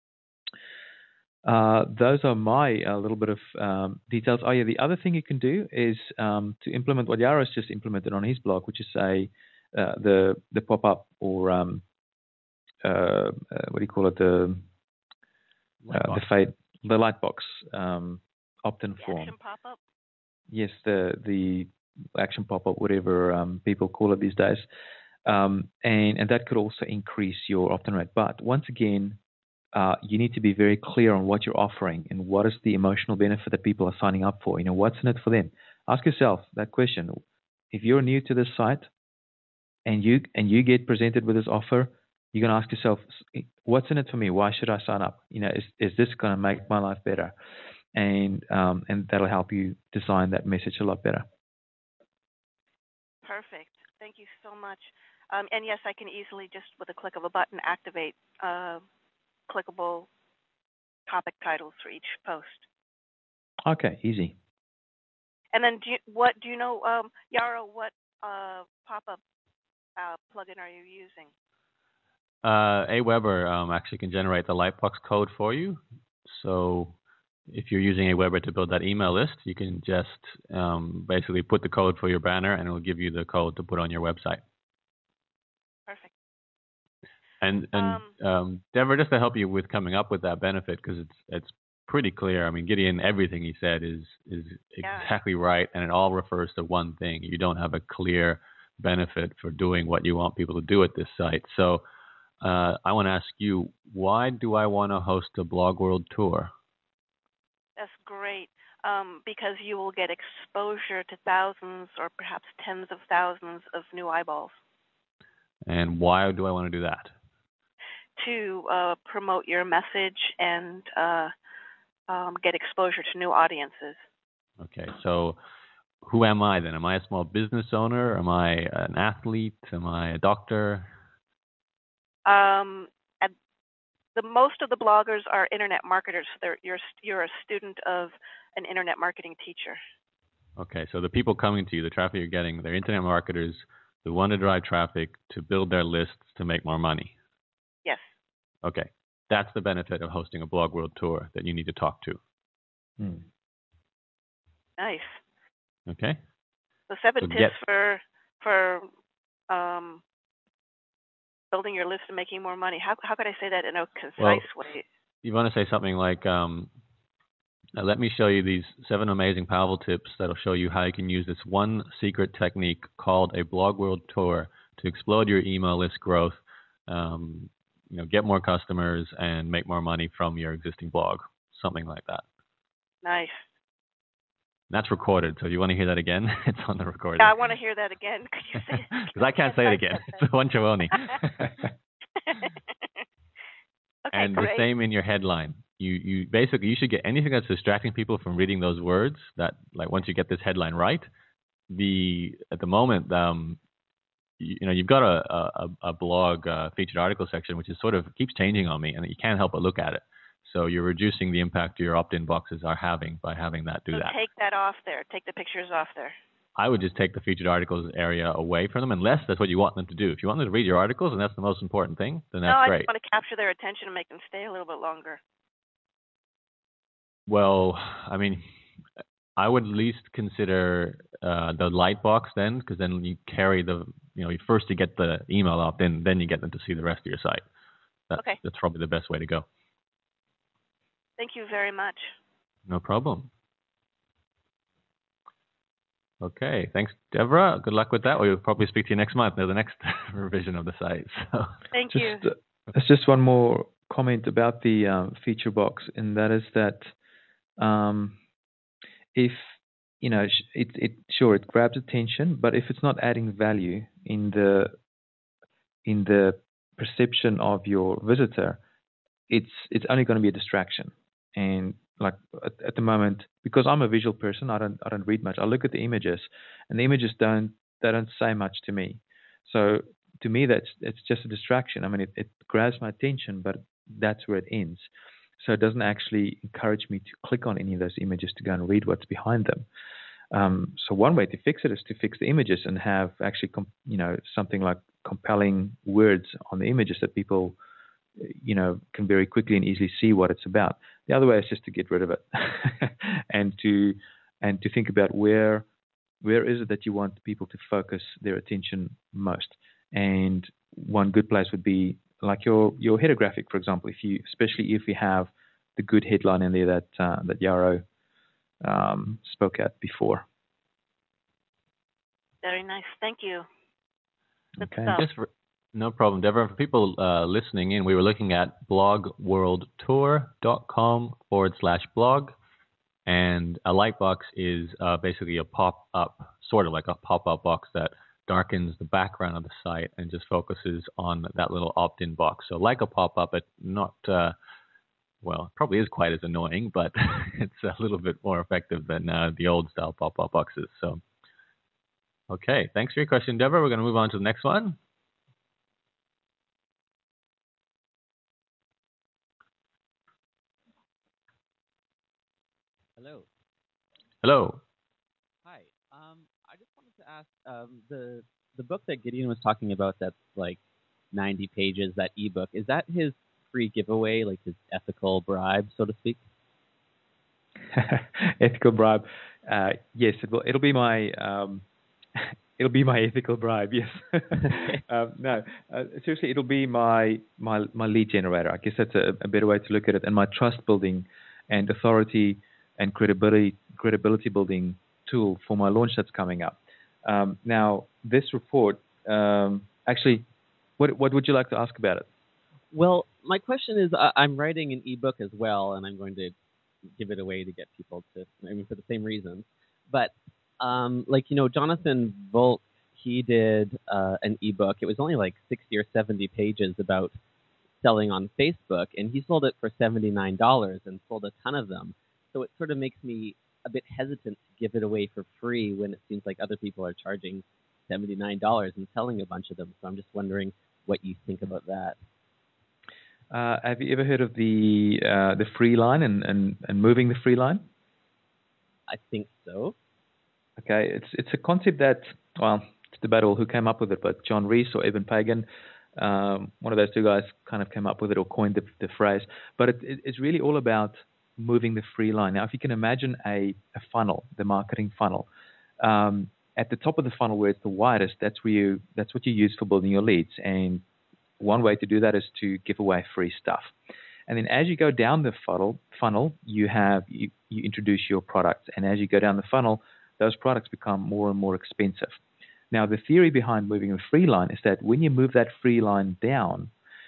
Uh, those are my uh, little bit of um, details. Oh yeah, the other thing you can do is um, to implement what Yaro's just implemented on his blog, which is a uh, the the pop up or um, uh, uh, what do you call it, the uh, the fade the lightbox um, opt-in form. Action pop-up. Yes, the the action pop-up, whatever um, people call it these days, um, and and that could also increase your opt-in rate. But once again, uh, you need to be very clear on what you're offering and what is the emotional benefit that people are signing up for. You know, what's in it for them? Ask yourself that question. If you're new to this site and you and you get presented with this offer, you're going to ask yourself, what's in it for me? Why should I sign up? You know, is is this going to make my life better? And um, and that'll help you design that message a lot better. Perfect. Thank you so much. Um, and yes, I can easily just with a click of a button activate uh, clickable topic titles for each post. Okay, easy. And then, do you, what do you know, um, Yaro? What uh, pop-up uh, plugin are you using? Uh, Aweber um, actually can generate the Lightbox code for you. So if you're using Aweber to build that email list, you can just um, basically put the code for your banner, and it will give you the code to put on your website. Perfect. And and um, um, Deborah, just to help you with coming up with that benefit, because it's it's pretty clear. I mean, Gideon, everything he said is is yeah. exactly right, and it all refers to one thing. You don't have a clear benefit for doing what you want people to do at this site. So uh, I want to ask you, why do I want to host a Blog World tour? That's great, um, because you will get exposure to thousands or perhaps tens of thousands of new eyeballs. And why do I want to do that? To uh, promote your message and uh, um, get exposure to new audiences. Okay, so who am I then? Am I a small business owner? Am I an athlete? Am I a doctor? Um, at the most of the bloggers are internet marketers. They're, you're you're a student of an internet marketing teacher. Okay, so the people coming to you, the traffic you're getting, they're internet marketers who want to drive traffic to build their lists to make more money. Yes. Okay, that's the benefit of hosting a Blog World tour that you need to talk to. Hmm. Nice. Okay. So seven so tips get, for for um, building your list and making more money. How how could I say that in a concise well, way? You want to say something like, um, let me show you these seven amazing, powerful tips that'll show you how you can use this one secret technique called a Blog World tour to explode your email list growth, um, you know, get more customers and make more money from your existing blog, something like that. Nice. That's recorded, so if you want to hear that again, it's on the recording. Yeah, I want to hear that again. Could you say it again? Because I can't say it again. It's one Chawoni. Okay, and great. the same in your headline. You you basically you should get anything that's distracting people from reading those words. That like once you get this headline right, the at the moment um you, you know you've got a a, a blog uh, featured article section which is sort of keeps changing on me, and you can't help but look at it. So you're reducing the impact your opt-in boxes are having by having that do so that. Take that off there. Take the pictures off there. I would just take the featured articles area away from them, unless that's what you want them to do. If you want them to read your articles and that's the most important thing, then that's no, I great. just want to capture their attention and make them stay a little bit longer. Well, I mean, I would at least consider uh, the light box then, because then you carry the, you know, first you get the email opt-in, then you get them to see the rest of your site. That's, okay. That's probably the best way to go. Thank you very much. No problem. Okay, thanks, Deborah. Good luck with that. We'll probably speak to you next month, the next revision of the site. So. Thank just, you. Uh, there's just one more comment about the um, feature box, and that is that um, if, you know, it, it sure, it grabs attention, but if it's not adding value in the in the perception of your visitor, it's it's only going to be a distraction. And like at, at the moment, because I'm a visual person, I don't I don't read much. I look at the images, and the images don't they don't say much to me. So to me, that's it's just a distraction. I mean, it, it grabs my attention, but that's where it ends. So it doesn't actually encourage me to click on any of those images to go and read what's behind them. Um, so one way to fix it is to fix the images and have actually, com- you know, something like compelling words on the images that people, you know, can very quickly and easily see what it's about. The other way is just to get rid of it and to and to think about where where is it that you want people to focus their attention most. And one good place would be like your your header graphic, for example. If you, especially if you have the good headline in there that uh, that Yaro um, spoke at before. Very nice. Thank you. Good okay. stuff. Just for, no problem, Deborah. For people uh, listening in, we were looking at blogworldtour.com forward slash blog. And a light box is uh, basically a pop-up, sort of like a pop-up box that darkens the background of the site and just focuses on that little opt-in box. So like a pop-up, but not, uh, well, it probably is quite as annoying, but it's a little bit more effective than uh, the old style pop-up boxes. So, okay, thanks for your question, Deborah. We're going to move on to the next one. Hello. Hello. Hi. Um, I just wanted to ask um, the the book that Gideon was talking about. That's like ninety pages. That ebook, is that his free giveaway, like his ethical bribe, so to speak? Ethical bribe. Uh, yes, it will. It'll be my. Um, it'll be my ethical bribe. Yes. um, no, uh, seriously, it'll be my my my lead generator. I guess that's a, a better way to look at it, and my trust building, and authority and credibility credibility building tool for my launch that's coming up. Um, now, this report. Um, actually, what what would you like to ask about it? Well, my question is, uh, I'm writing an ebook as well, and I'm going to give it away to get people to, I mean, for the same reasons. But, um, like, you know, Jonathan Volt, he did uh, an ebook. It was only like sixty or seventy pages about selling on Facebook, and he sold it for seventy-nine dollars and sold a ton of them. So it sort of makes me a bit hesitant to give it away for free when it seems like other people are charging seventy-nine dollars and selling a bunch of them. So I'm just wondering what you think about that. Uh, have you ever heard of the uh, the free line and, and, and moving the free line? I think so. Okay, it's it's a concept that, well, it's debatable who came up with it, but John Rees or Evan Pagan, um, one of those two guys kind of came up with it or coined the, the phrase. But it, it, it's really all about moving the free line. Now, if you can imagine a, a funnel, the marketing funnel, um, at the top of the funnel where it's the widest, that's where you that's what you use for building your leads. And one way to do that is to give away free stuff. And then as you go down the funnel, funnel you have you, you introduce your products. And as you go down the funnel, those products become more and more expensive. Now, the theory behind moving a free line is that when you move that free line down,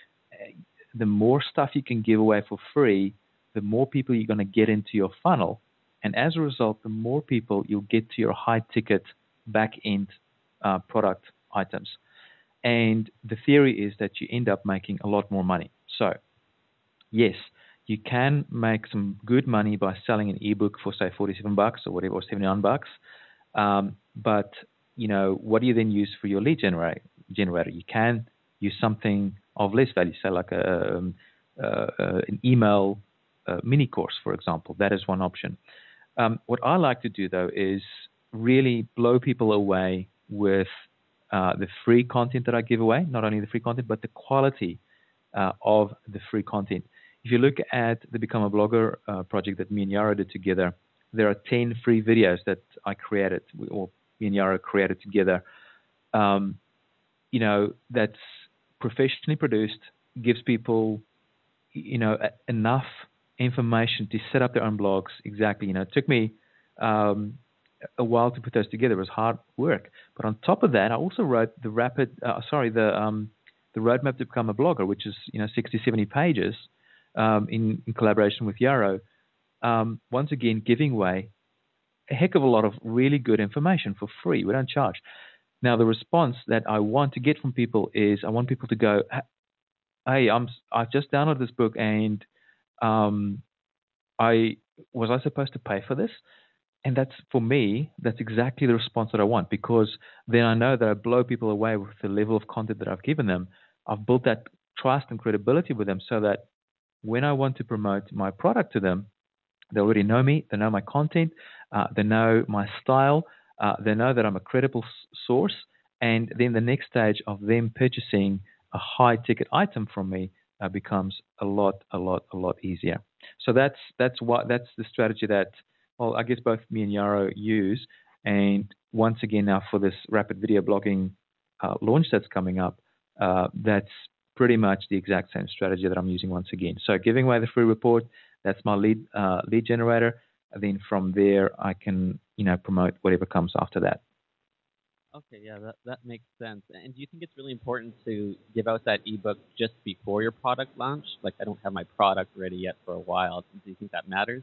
the more stuff you can give away for free, the more people you're going to get into your funnel. And as a result, the more people you'll get to your high-ticket back-end uh, product items. And the theory is that you end up making a lot more money. So, yes, you can make some good money by selling an ebook for, say, forty-seven bucks or whatever, or seventy-nine bucks. Um, but, you know, what do you then use for your lead generator? generator? You can use something of less value, say like a, um, uh, uh, an email uh, mini course, for example. That is one option. Um, what I like to do, though, is really blow people away with uh, the free content that I give away, not only the free content, but the quality uh, of the free content. If you look at the Become a Blogger uh, project that me and Yara did together, there are ten free videos that I created, or me and Yara created together. Um, you know, that's professionally produced, gives people, you know, a, enough information to set up their own blogs. Exactly. You know, it took me um, a while to put those together. It was hard work. But on top of that, I also wrote the rapid, uh, sorry, the um, the roadmap to become a blogger, which is, you know, sixty, seventy pages um, in, in collaboration with Yarrow. Um, once again, giving away a heck of a lot of really good information for free. We don't charge. Now, the response that I want to get from people is I want people to go, hey, I'm, I've just downloaded this book and um, I was I supposed to pay for this? And that's, for me, that's exactly the response that I want, because then I know that I blow people away with the level of content that I've given them. I've built that trust and credibility with them so that when I want to promote my product to them, they already know me, they know my content, uh, they know my style, uh, they know that I'm a credible s- source, and then the next stage of them purchasing a high-ticket item from me uh, becomes a lot, a lot, a lot easier. So that's that's what that's the strategy that, well, I guess both me and Yarrow use. And once again, now for this rapid video blogging uh, launch that's coming up, uh, that's pretty much the exact same strategy that I'm using once again. So giving away the free report, that's my lead uh, lead generator. And then from there, I can, you know, promote whatever comes after that. Okay, yeah, that, that makes sense. And do you think it's really important to give out that ebook just before your product launch? Like, I don't have my product ready yet for a while. Do you think that matters?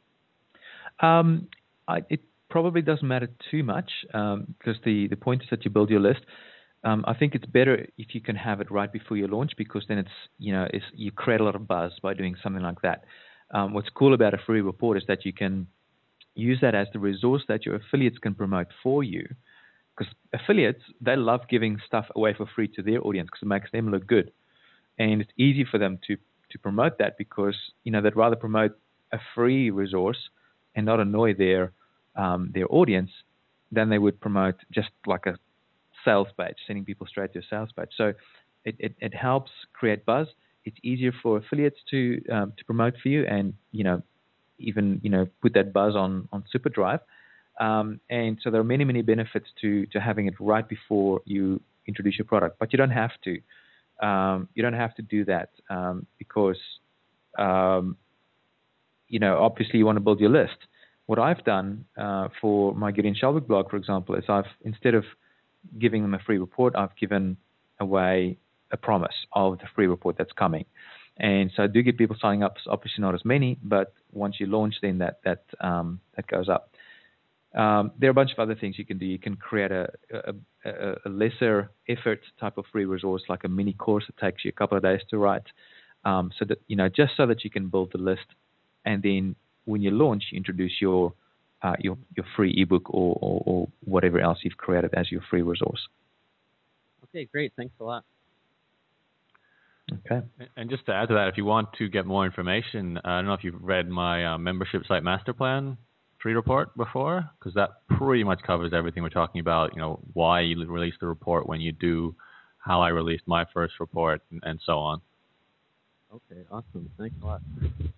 Um, I, it probably doesn't matter too much um, because the, the point is that you build your list. Um, I think it's better if you can have it right before you launch, because then it's, you know, it's, you create a lot of buzz by doing something like that. Um, what's cool about a free report is that you can use that as the resource that your affiliates can promote for you. Because affiliates, they love giving stuff away for free to their audience because it makes them look good. And it's easy for them to, to promote that because, you know, they'd rather promote a free resource and not annoy their um, their audience than they would promote just like a sales page, sending people straight to a sales page. So it, it, it helps create buzz. It's easier for affiliates to um, to promote for you, and, you know, even you know put that buzz on on SuperDrive. Um, and so there are many many benefits to to having it right before you introduce your product, but you don't have to. Um, you don't have to do that um, because um, you know obviously you want to build your list. What I've done uh, for my Gideon Shelwick blog, for example, is I've instead of giving them a free report, I've given away a promise of the free report that's coming. And so I do get people signing up. Obviously not as many, but once you launch, then that that um, that goes up. Um, there are a bunch of other things you can do. You can create a, a, a, a lesser effort type of free resource, like a mini course that takes you a couple of days to write, um, so that you know just so that you can build the list, and then when you launch, you introduce your uh, your your free ebook or, or, or whatever else you've created as your free resource. Okay, great. Thanks a lot. Okay. And just to add to that, if you want to get more information, I don't know if you've read my uh, membership site master plan free report before, because that pretty much covers everything we're talking about. You know, why you release the report when you do, how I released my first report, and, and so on. Okay, awesome. Thanks a lot.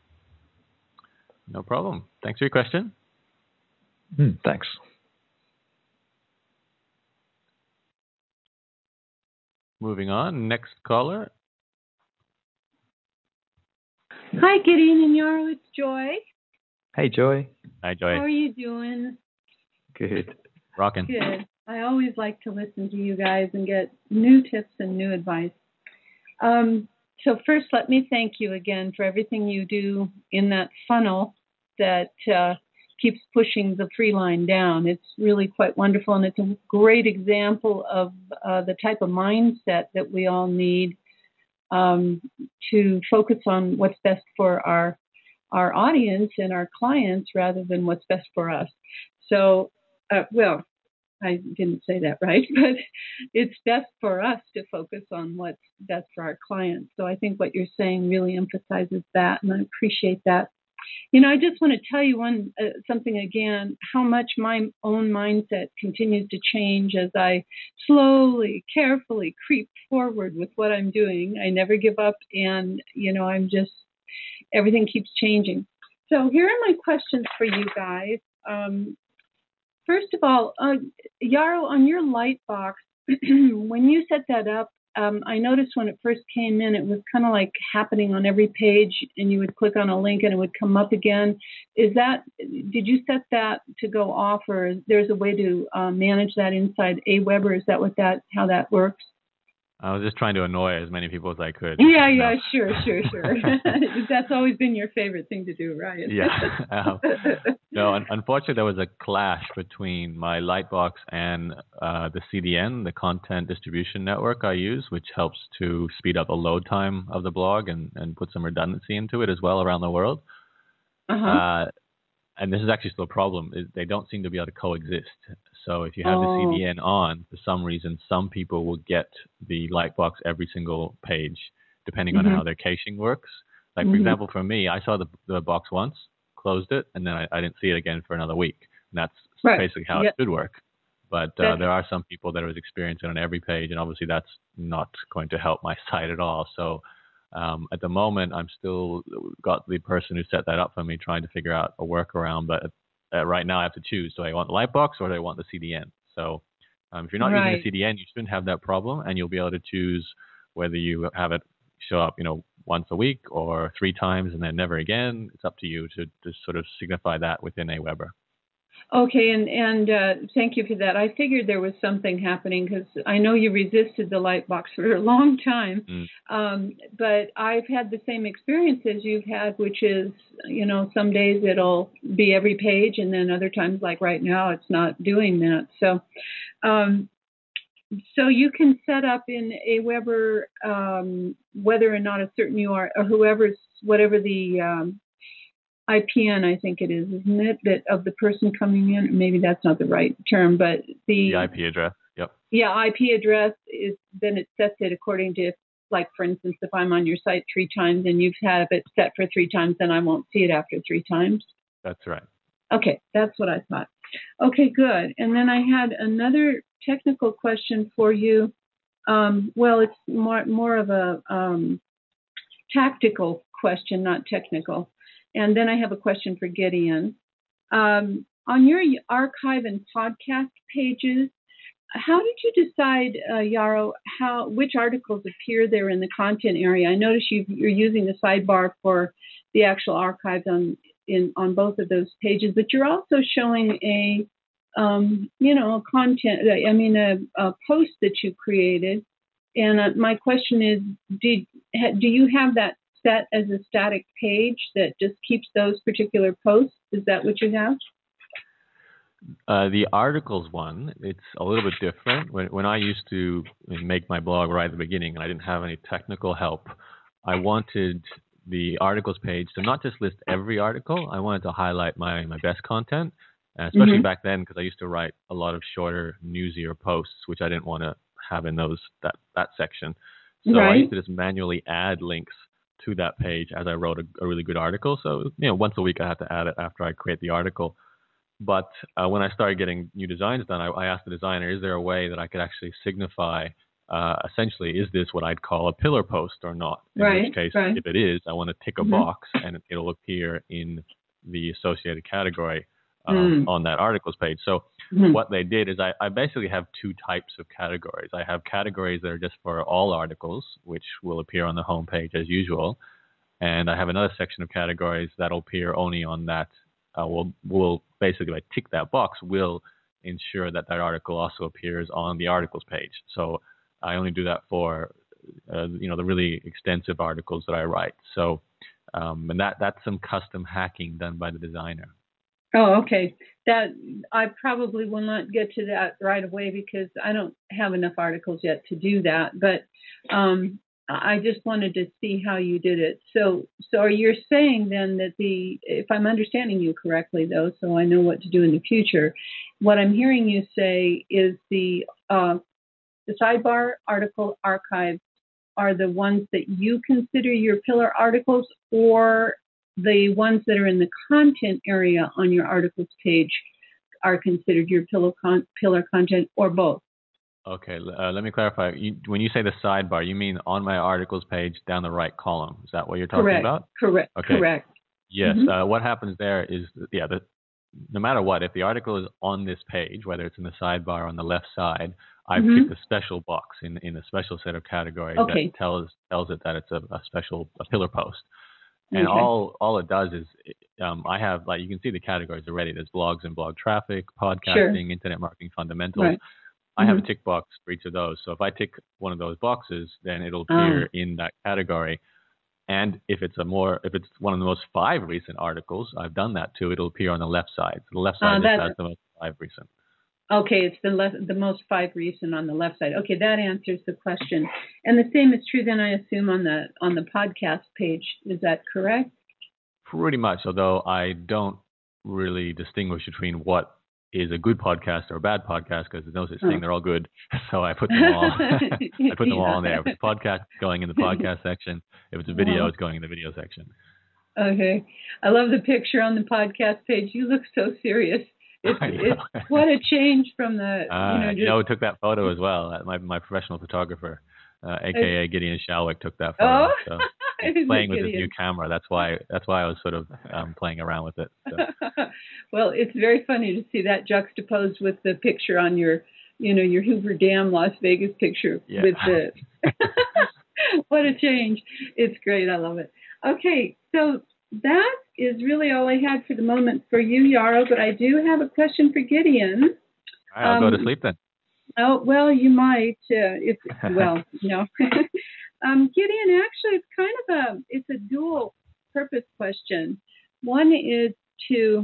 No problem. Thanks for your question. Mm, thanks. Moving on. Next caller. Hi, Gideon and Yarrow. It's Joy. Hey, Joy. Hi, Joy. How are you doing? Good. Rocking. Good. I always like to listen to you guys and get new tips and new advice. Um, so first, let me thank you again for everything you do in that funnel that uh, keeps pushing the free line down. It's really quite wonderful, and it's a great example of uh, the type of mindset that we all need um, to focus on what's best for our our audience and our clients rather than what's best for us. So, uh, well, I didn't say that right, but it's best for us to focus on what's best for our clients. So I think what you're saying really emphasizes that, and I appreciate that. You know, I just want to tell you one uh, something again, how much my own mindset continues to change as I slowly, carefully creep forward with what I'm doing. I never give up, and, you know, I'm just, everything keeps changing. So here are my questions for you guys. Um, first of all, uh, Yarrow, on your Lightbox, when you set that up, um, I noticed when it first came in, it was kind of like happening on every page, and you would click on a link and it would come up again. Is that, did you set that to go off, or is there's a way to uh, manage that inside Aweber? Is that what that, how that works? I was just trying to annoy as many people as I could. Yeah, yeah, know. sure, sure, sure. That's always been your favorite thing to do, right? Yeah. Um, no, un- unfortunately, there was a clash between my Lightbox and uh, the C D N, the Content Distribution Network I use, which helps to speed up the load time of the blog and, and put some redundancy into it as well around the world. Uh-huh. Uh, and this is actually still a problem. They don't seem to be able to coexist. So if you have oh. the C D N on, for some reason, some people will get the Lightbox every single page, depending mm-hmm. on how their caching works. Like, mm-hmm. for example, for me, I saw the, the box once, closed it, and then I, I didn't see it again for another week. And that's right. basically how yep. it should work. But uh, there are some people that are experiencing it on every page, and obviously that's not going to help my site at all. So um, at the moment, I'm still got the person who set that up for me trying to figure out a workaround, but Uh, right now I have to choose. Do I want the Lightbox or do I want the C D N? So um, if you're not right. using the C D N, you shouldn't have that problem, and you'll be able to choose whether you have it show up, you know, once a week or three times and then never again. It's up to you to, to sort of signify that within Aweber. Okay, and, and uh, thank you for that. I figured there was something happening because I know you resisted the Lightbox for a long time, mm. um, but I've had the same experience as you've had, which is, you know, some days it'll be every page, and then other times, like right now, it's not doing that. So um, so you can set up in Aweber um, whether or not a certain U R L, or whoever's, whatever the um, I P N, I think it is, isn't it, that of the person coming in? Maybe that's not the right term, but the, the I P address. Yep. Yeah, I P address is, then it sets it according to, like, for instance, if I'm on your site three times and you've had it set for three times, then I won't see it after three times. That's right. Okay, that's what I thought. Okay, good. And then I had another technical question for you. Um, well, it's more more of a um, tactical question, not technical. and then I have a question for Gideon. Um, on your archive and podcast pages, how did you decide, uh, Yarrow, how which articles appear there in the content area? I notice you, you're using the sidebar for the actual archives on in on both of those pages, but you're also showing a, um, you know, a content. I mean, a, a post that you created. And uh, my question is, did ha, do you have that set as a static page that just keeps those particular posts? Is that what you have? Uh, the articles one, it's a little bit different. When, when I used to make my blog right at the beginning and I didn't have any technical help, I wanted the articles page to not just list every article. I wanted to highlight my, my best content, uh, especially mm-hmm. back then because I used to write a lot of shorter, newsier posts, which I didn't want to have in those that, that section. So right. I used to just manually add links to that page as I wrote a, a really good article. So, you know, once a week I have to add it after I create the article. But uh, when I started getting new designs done, I, I asked the designer, is there a way that I could actually signify, uh, essentially, is this what I'd call a pillar post or not? In right, which case, right. if it is, I want to tick a mm-hmm. box and it'll appear in the associated category um, mm. on that articles page. So mm-hmm. what they did is I, I basically have two types of categories. I have categories that are just for all articles, which will appear on the home page as usual. And I have another section of categories that'll appear only on that. Uh, will will basically like tick that box will ensure that that article also appears on the articles page. So I only do that for uh, you know the really extensive articles that I write. So um, and that that's some custom hacking done by the designer. Oh, okay. That I probably will not get to that right away because I don't have enough articles yet to do that. But um, I just wanted to see how you did it. So, so you're saying then that the, if I'm understanding you correctly though, so I know what to do in the future, what I'm hearing you say is the, uh, the sidebar article archives are the ones that you consider your pillar articles, or the ones that are in the content area on your articles page are considered your pillar, con- pillar content, or both? Okay, uh, let me clarify. You, when you say the sidebar, you mean on my articles page down the right column. Is that what you're talking correct. about? Correct. Okay. Correct. Yes. Mm-hmm. Uh, what happens there is, yeah, the, no matter what, if the article is on this page, whether it's in the sidebar on the left side, I've mm-hmm. picked a special box in, in a special set of categories okay. that tells tells it that it's a, a special a pillar post. And okay. all all it does is, um, I have, like, you can see the categories already. There's blogs and blog traffic, podcasting, sure. internet marketing fundamentals. Right. I have a tick box for each of those. So if I tick one of those boxes, then it'll appear oh. in that category. And if it's a more, if it's one of the most five recent articles, I've done that too. It'll appear on the left side. So the left side uh, just has the most five recent. Okay, it's the left, the most five recent on the left side. Okay, that answers the question. And the same is true then, I assume, on the on the podcast page. Is that correct? Pretty much. Although I don't really distinguish between what is a good podcast or a bad podcast, because there's no such thing. Oh. They're all good. So I put them all I put them yeah. all in there. If it's a podcast, it's going in the podcast section. If it's a video, uh-huh. it's going in the video section. Okay. I love the picture on the podcast page. You look so serious. It's, it's what a change from the, uh, you know, just, you know who took that photo as well? My my professional photographer, uh, aka Gideon Shalwick, took that photo. Oh. So he's playing with his new camera. That's why that's why I was sort of um, playing around with it. So. Well, it's very funny to see that juxtaposed with the picture on your, you know, your Hoover Dam Las Vegas picture yeah. with the. What a change! It's great. I love it. Okay, so that is really all I had for the moment for you, Yarrow. But I do have a question for Gideon. All right, I'll um, go to sleep then. Oh, well, you might. Uh, if well, no. um, Gideon, actually, it's kind of a it's a dual purpose question. One is to,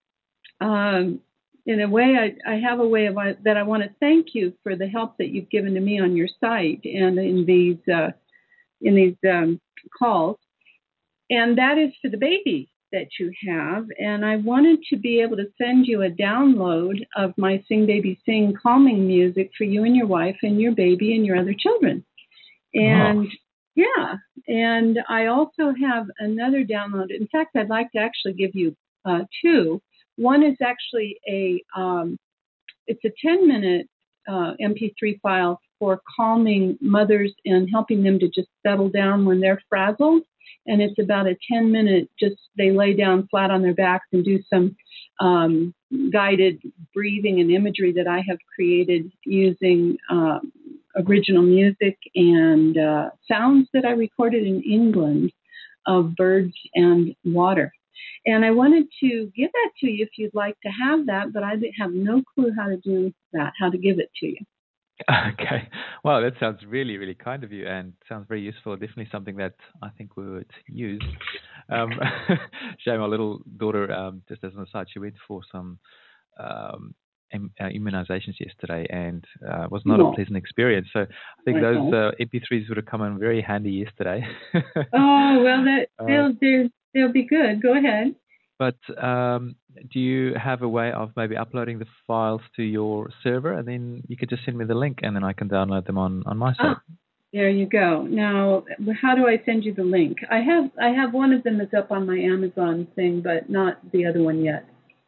um, in a way, I, I have a way of uh, that I want to thank you for the help that you've given to me on your site and in these uh, in these um, calls, and that is for the baby that you have. And I wanted to be able to send you a download of my Sing Baby Sing calming music for you and your wife and your baby and your other children. And oh. yeah, and I also have another download. In fact, I'd like to actually give you uh, two. One is actually a, um, it's a ten minute uh, M P three file for calming mothers and helping them to just settle down when they're frazzled. And it's about a ten minute, just they lay down flat on their backs and do some um, guided breathing and imagery that I have created using um, original music and uh, sounds that I recorded in England of birds and water. And I wanted to give that to you if you'd like to have that, but I have no clue how to do that, how to give it to you. Okay. Well, that sounds really, really kind of you and sounds very useful. Definitely something that I think we would use. Um, Shame, my little daughter, um, just as an aside, she went for some um, im- uh, immunizations yesterday and uh, it was not Oh. a pleasant experience. So I think Okay. those uh, M P threes would have come in very handy yesterday. Oh, well, that Uh, they'll, they'll, they'll be good. Go ahead. But um, do you have a way of maybe uploading the files to your server, and then you could just send me the link, and then I can download them on, on my site? Ah, there you go. Now, how do I send you the link? I have I have one of them that's up on my Amazon thing, but not the other one yet.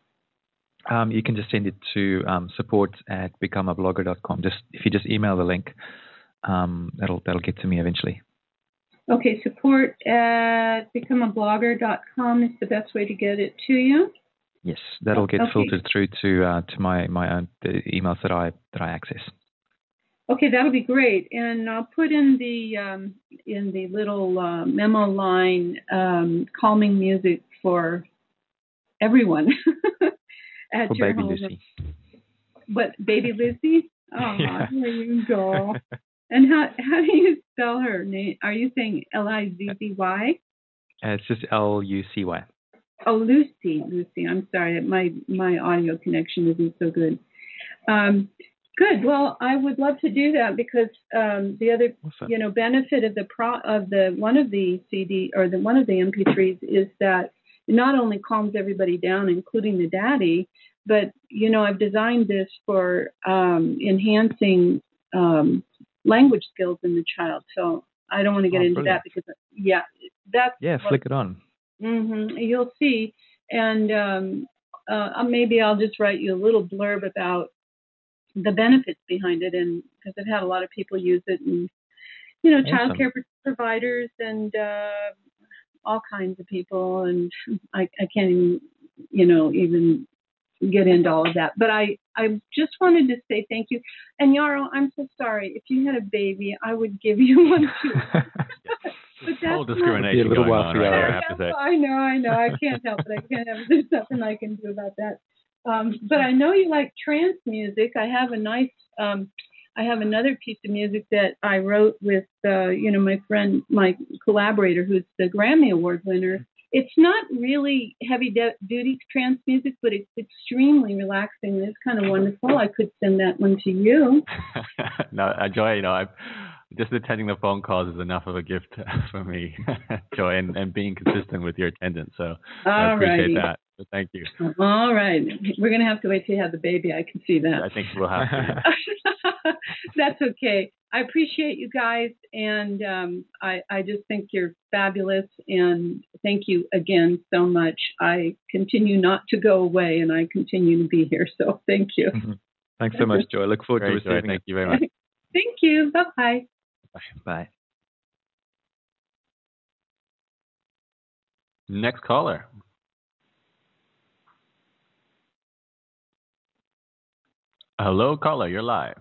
Um, you can just send it to um, support at become a blogger dot com. Just if you just email the link, um, that'll that'll get to me eventually. Okay, support at become a blogger dot com is the best way to get it to you. Yes, that'll get Okay. filtered through to uh, to my my own the emails that I that I access. Okay, that'll be great, and I'll put in the um, in the little uh, memo line um, calming music for everyone at For your baby home. Lucy. What, baby Lucy? Oh, Yeah. there you go. And how how do you spell her name? Are you saying L I Z Z Y? Uh, it's just L U C Y. Oh, Lucy, Lucy. I'm sorry, my my audio connection isn't so good. Um, good. Well, I would love to do that because um, the other, Awesome. you know, benefit of the pro of the one of the C D or the one of the M P threes is that it not only calms everybody down, including the daddy, but you know, I've designed this for um, enhancing um, language skills in the child. So I don't want to get Oh, into brilliant. that because yeah, that's Yeah, what, flick it on. Mm-hmm. You'll see. And um, uh, maybe I'll just write you a little blurb about the benefits behind it. And because I've had a lot of people use it, and, you know, Awesome. child care providers and uh, all kinds of people. And I, I can't even, you know, even get into all of that. But I, I just wanted to say thank you. And Yarrow, I'm so sorry. If you had a baby, I would give you one too. But that's Whole discrimination a little going while on for right you. there, I have to say. I know, I know. I can't help it. I can't have. There's nothing I can do about that. Um, but I know you like trance music. I have a nice. Um, I have another piece of music that I wrote with, uh, you know, my friend, my collaborator, who's the Grammy Award winner. It's not really heavy de- duty trance music, but it's extremely relaxing. It's kind of wonderful. I could send that one to you. No, uh, Joy, you know, I've just attending the phone calls is enough of a gift for me, Joy, and, and being consistent with your attendance. So I appreciate Alrighty. that. So thank you. All right. We're going to have to wait till you have the baby. I can see that. I think we'll have to. That's okay. I appreciate you guys, and um, I, I just think you're fabulous, and thank you again so much. I continue not to go away, and I continue to be here, so thank you. Thanks so much, Joy. I look forward Great, to receiving Joy. Thank it. you very much. Thank you. Bye-bye. Bye. Next caller. Hello, caller. You're live.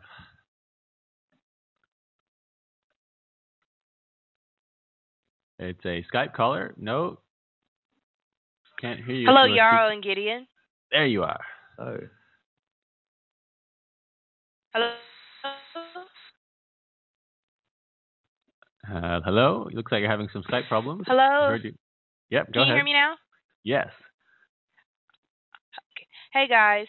It's a Skype caller. No, can't hear you. Hello, if you wanna Yarrow speak. and Gideon. There you are. Oh. Hello. Uh, hello. It looks like you're having some Skype problems. I Hello. heard you. Yep. Go Can you ahead. hear me now? Yes. Hey guys.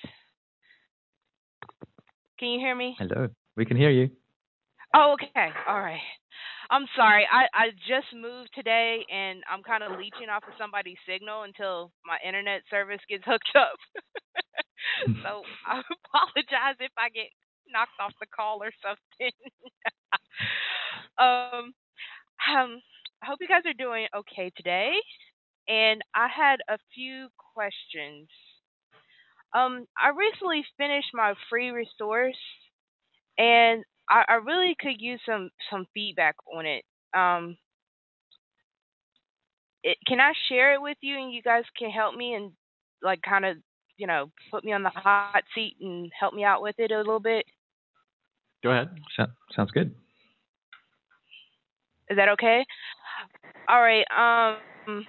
Can you hear me? Hello. We can hear you. Oh, okay. All right. I'm sorry. I, I just moved today, and I'm kind of leeching off of somebody's signal until my internet service gets hooked up. So I apologize if I get knocked off the call or something. um, um, I hope you guys are doing okay today. And I had a few questions. Um, I recently finished my free resource, and I, I really could use some, some feedback on it. Um, it, can I share it with you and you guys can help me and like kind of, you know, put me on the hot seat and help me out with it a little bit? Go ahead. So, sounds good. Is that okay? All right. Um.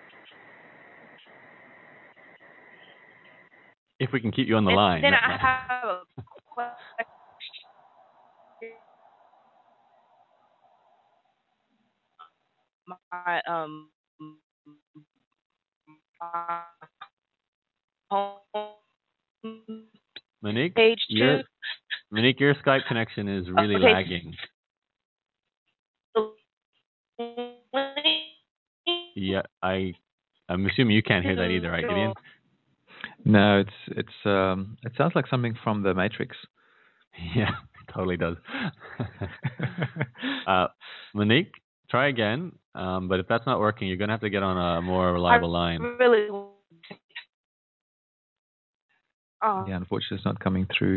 If we can keep you on the and line. Then that I might- have a question. My um my home Monique, page your, too. Monique, your Skype connection is really Okay. lagging. Yeah, I, I'm assuming you can't hear that either, right, Gideon? No, it's it's um it sounds like something from the Matrix. Yeah, it totally does. uh, Monique, try again. Um, but if that's not working, you're gonna have to get on a more reliable I line. really. Oh. Yeah, unfortunately, it's not coming through.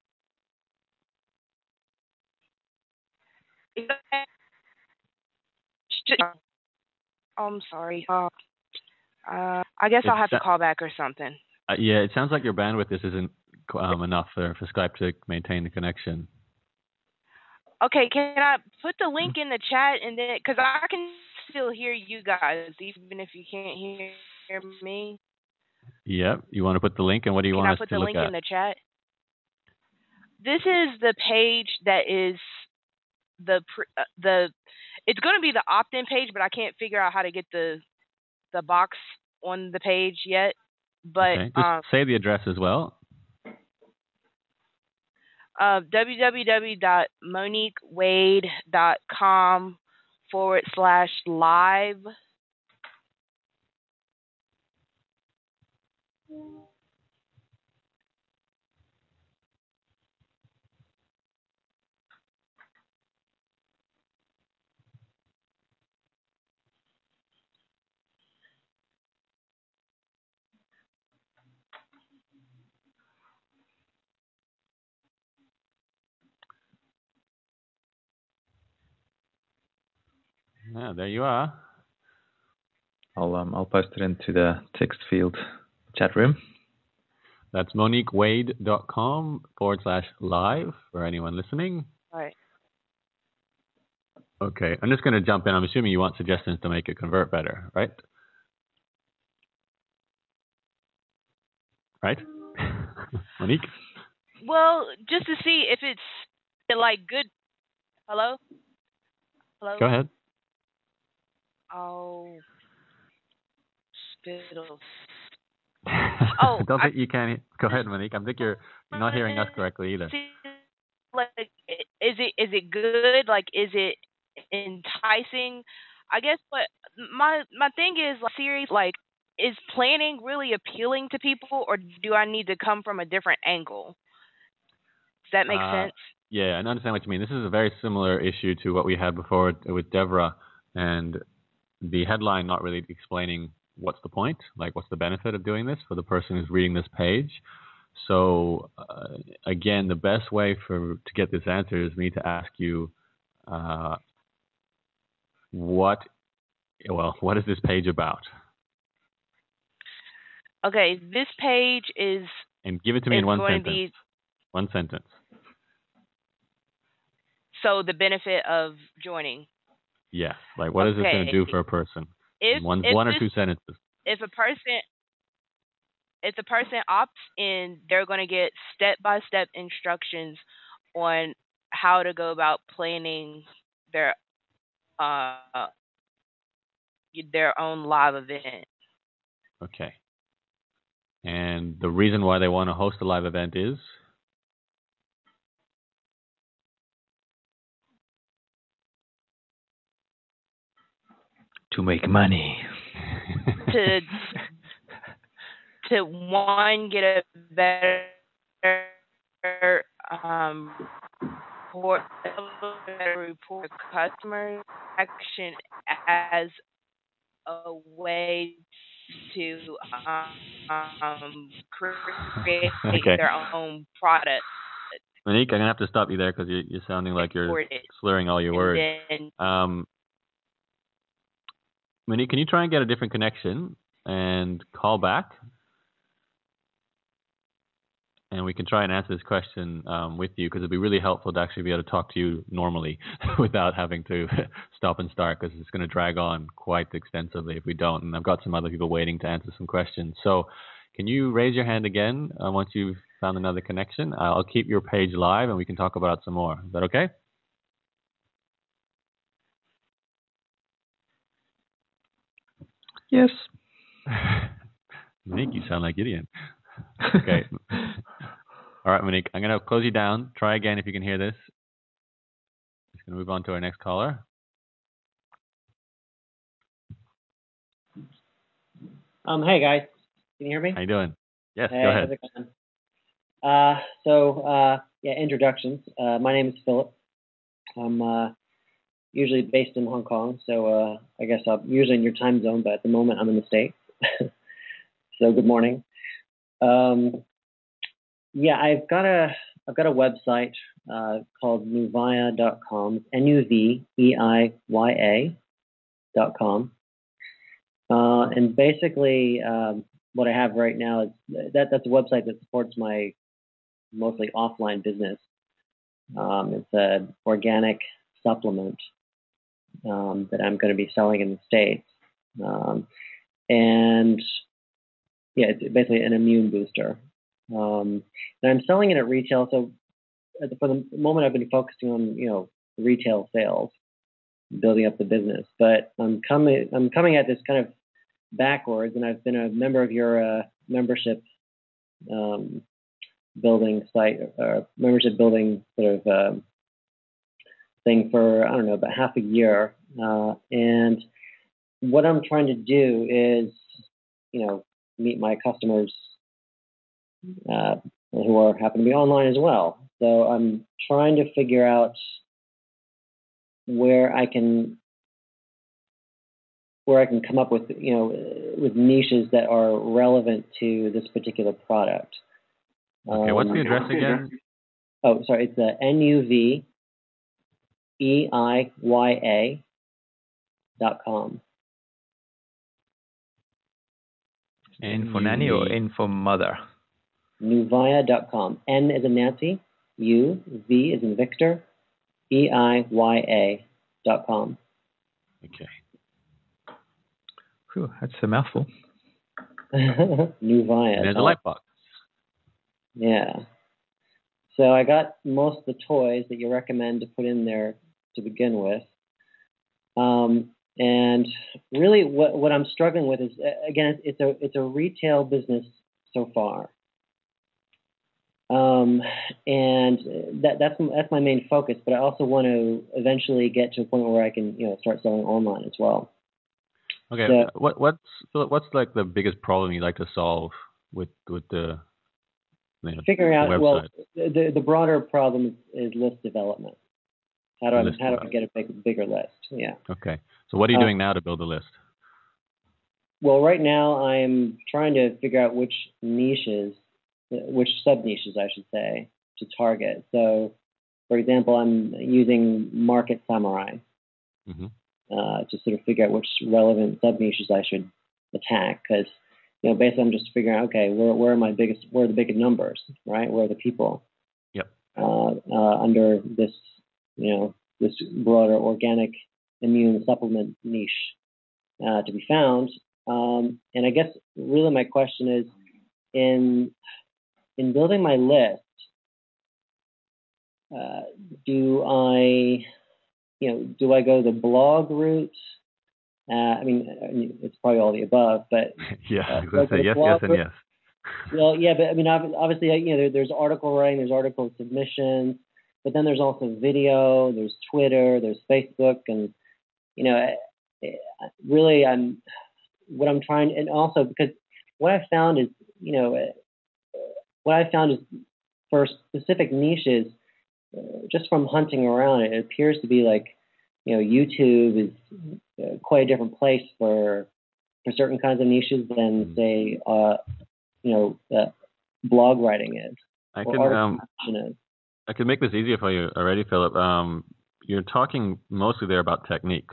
Oh, I'm sorry. Uh, uh, I guess It's I'll have to sa- call back or something. Uh, yeah, it sounds like your bandwidth just isn't um, enough for, for Skype to maintain the connection. Okay, can I put the link in the chat and then, because I can still hear you guys even if you can't hear, hear me. Yep. You want to put the link, and what do you Can want I us put to the look link at? in the chat? This is the page that is the pr- uh, the. It's going to be the opt-in page, but I can't figure out how to get the the box on the page yet. But Okay. Just um, say the address as well. Uh, www.moniquewade.com forward slash live. Yeah, there you are. I'll um I'll post it into the text field chat room. That's moniquewade.com forward slash live for anyone listening. All right. Okay, I'm just going to jump in. I'm assuming you want suggestions to make it convert better, right? Right? Monique? Well, just to see if it's like good. Hello? Hello? Go ahead. Oh, spittles. Oh, Oh, I don't I think you can. Go ahead, Monique. I think you're, you're not hearing us correctly either. see, like, is it is it good? Like, is it enticing? I guess what my my thing is, like, series, like, is planning really appealing to people, or do I need to come from a different angle? Does that make Uh, sense? yeah, I understand what you mean. This is a very similar issue to what we had before with Devra, and the headline not really explaining what's the point, like what's the benefit of doing this for the person who's reading this page. So uh, again, the best way for to get this answer is me to ask you, uh, what, well, what is this page about? Okay, this page is And give it to me is in one going sentence. to be One sentence. so the benefit of joining. Yeah, like what is this going to do Okay. for a person? If One, if one or this two sentences. if a person if the person opts in, they're going to get step-by-step instructions on how to go about planning their uh their own live event. Okay. And the reason why they want to host a live event is? To make money. to to one, get a better um report, better report customers action as a way to um create Okay. their own product. Monique, I'm going to have to stop you there because you're, you're sounding like you're slurring all your and words. then Um, Monique, can you try and get a different connection and call back? And we can try and answer this question um, with you, because it'd be really helpful to actually be able to talk to you normally without having to stop and start, because it's going to drag on quite extensively if we don't. And I've got some other people waiting to answer some questions. So can you raise your hand again uh, once you've found another connection? I'll keep your page live and we can talk about it some more. Is that okay? Yes. Monique, you sound like Gideon. Okay. All right, Monique, I'm going to close you down. Try again if you can hear this. Just going to move on to our next caller. Um, hey guys, can you hear me? How you doing? Yes, hey, go ahead. How's it going? Uh, so uh, yeah, introductions. Uh, my name is Philip. I'm uh, usually based in Hong Kong, so uh, I guess I'm usually in your time zone, but at the moment I'm in the States. So good morning. Um, yeah, I've got a I've got a website uh, called nuvaya dot com, N U V E I Y A dot com. Uh, and basically, um, what I have right now is that that's a website that supports my mostly offline business. Um, it's an organic supplement um, that I'm going to be selling in the States. Um, and yeah, it's basically an immune booster. Um, and I'm selling it at retail. So at the, for the moment, I've been focusing on, you know, retail sales, building up the business. But I'm coming, I'm coming at this kind of backwards, and I've been a member of your uh, membership um, building site, uh, membership building sort of um, thing for, I don't know, about half a year. Uh, and what I'm trying to do is, you know, meet my customers uh, who are happen to be online as well. So I'm trying to figure out where I can where I can come up with, you know, with niches that are relevant to this particular product. Okay, what's the Um, address again? Oh, sorry, it's uh, N U V E I Y A dot com. N for nanny or N for mother? Nuvaya dot com. N is in Nancy, U, V is in Victor, E I Y A dot com. Okay. Whew, that's a mouthful. Nuvaya. And there's a light box. Yeah. So I got most of the toys that you recommend to put in there to begin with. Um, and really what, what I'm struggling with is, again, it's a, it's a retail business so far. Um, and that, that's, that's my main focus, but I also want to eventually get to a point where I can, you know, start selling online as well. Okay. So, what, what's, what's like the biggest problem you'd like to solve with, with the, you know, figuring out, the well, website? the, the broader problem is, is list development. How do I, List how do I get a big, bigger list? Yeah. Okay. So what are you Uh, doing now to build a list? Well, right now I'm trying to figure out which niches, which sub niches I should say, to target. So, for example, I'm using Market Samurai Mm-hmm. uh, to sort of figure out which relevant sub niches I should attack. Because, you know, basically I'm just figuring out, okay, where where are my biggest, where are the biggest numbers, right? Where are the people? Yep. Uh, uh, under this, you know, this broader organic immune supplement niche uh, to be found. Um, and I guess really my question is, in in building my list, uh, do I, you know, do I go the blog route? Uh, I mean, it's probably all the above, but yeah, uh, I was going to say yes, yes, and yes. Well, yeah, but I mean, obviously, you know, there, there's article writing, there's article submissions, but then there's also video, there's Twitter, there's Facebook, and you know, really, I'm what I'm trying, and also because what I found is, you know, what I found is for specific niches, uh, just from hunting around, it appears to be like, you know, YouTube is uh, quite a different place for for certain kinds of niches than say, uh, you know, uh, blog writing is. I or can um, is. I can make this easier for you already, Philip. Um, you're talking mostly there about techniques.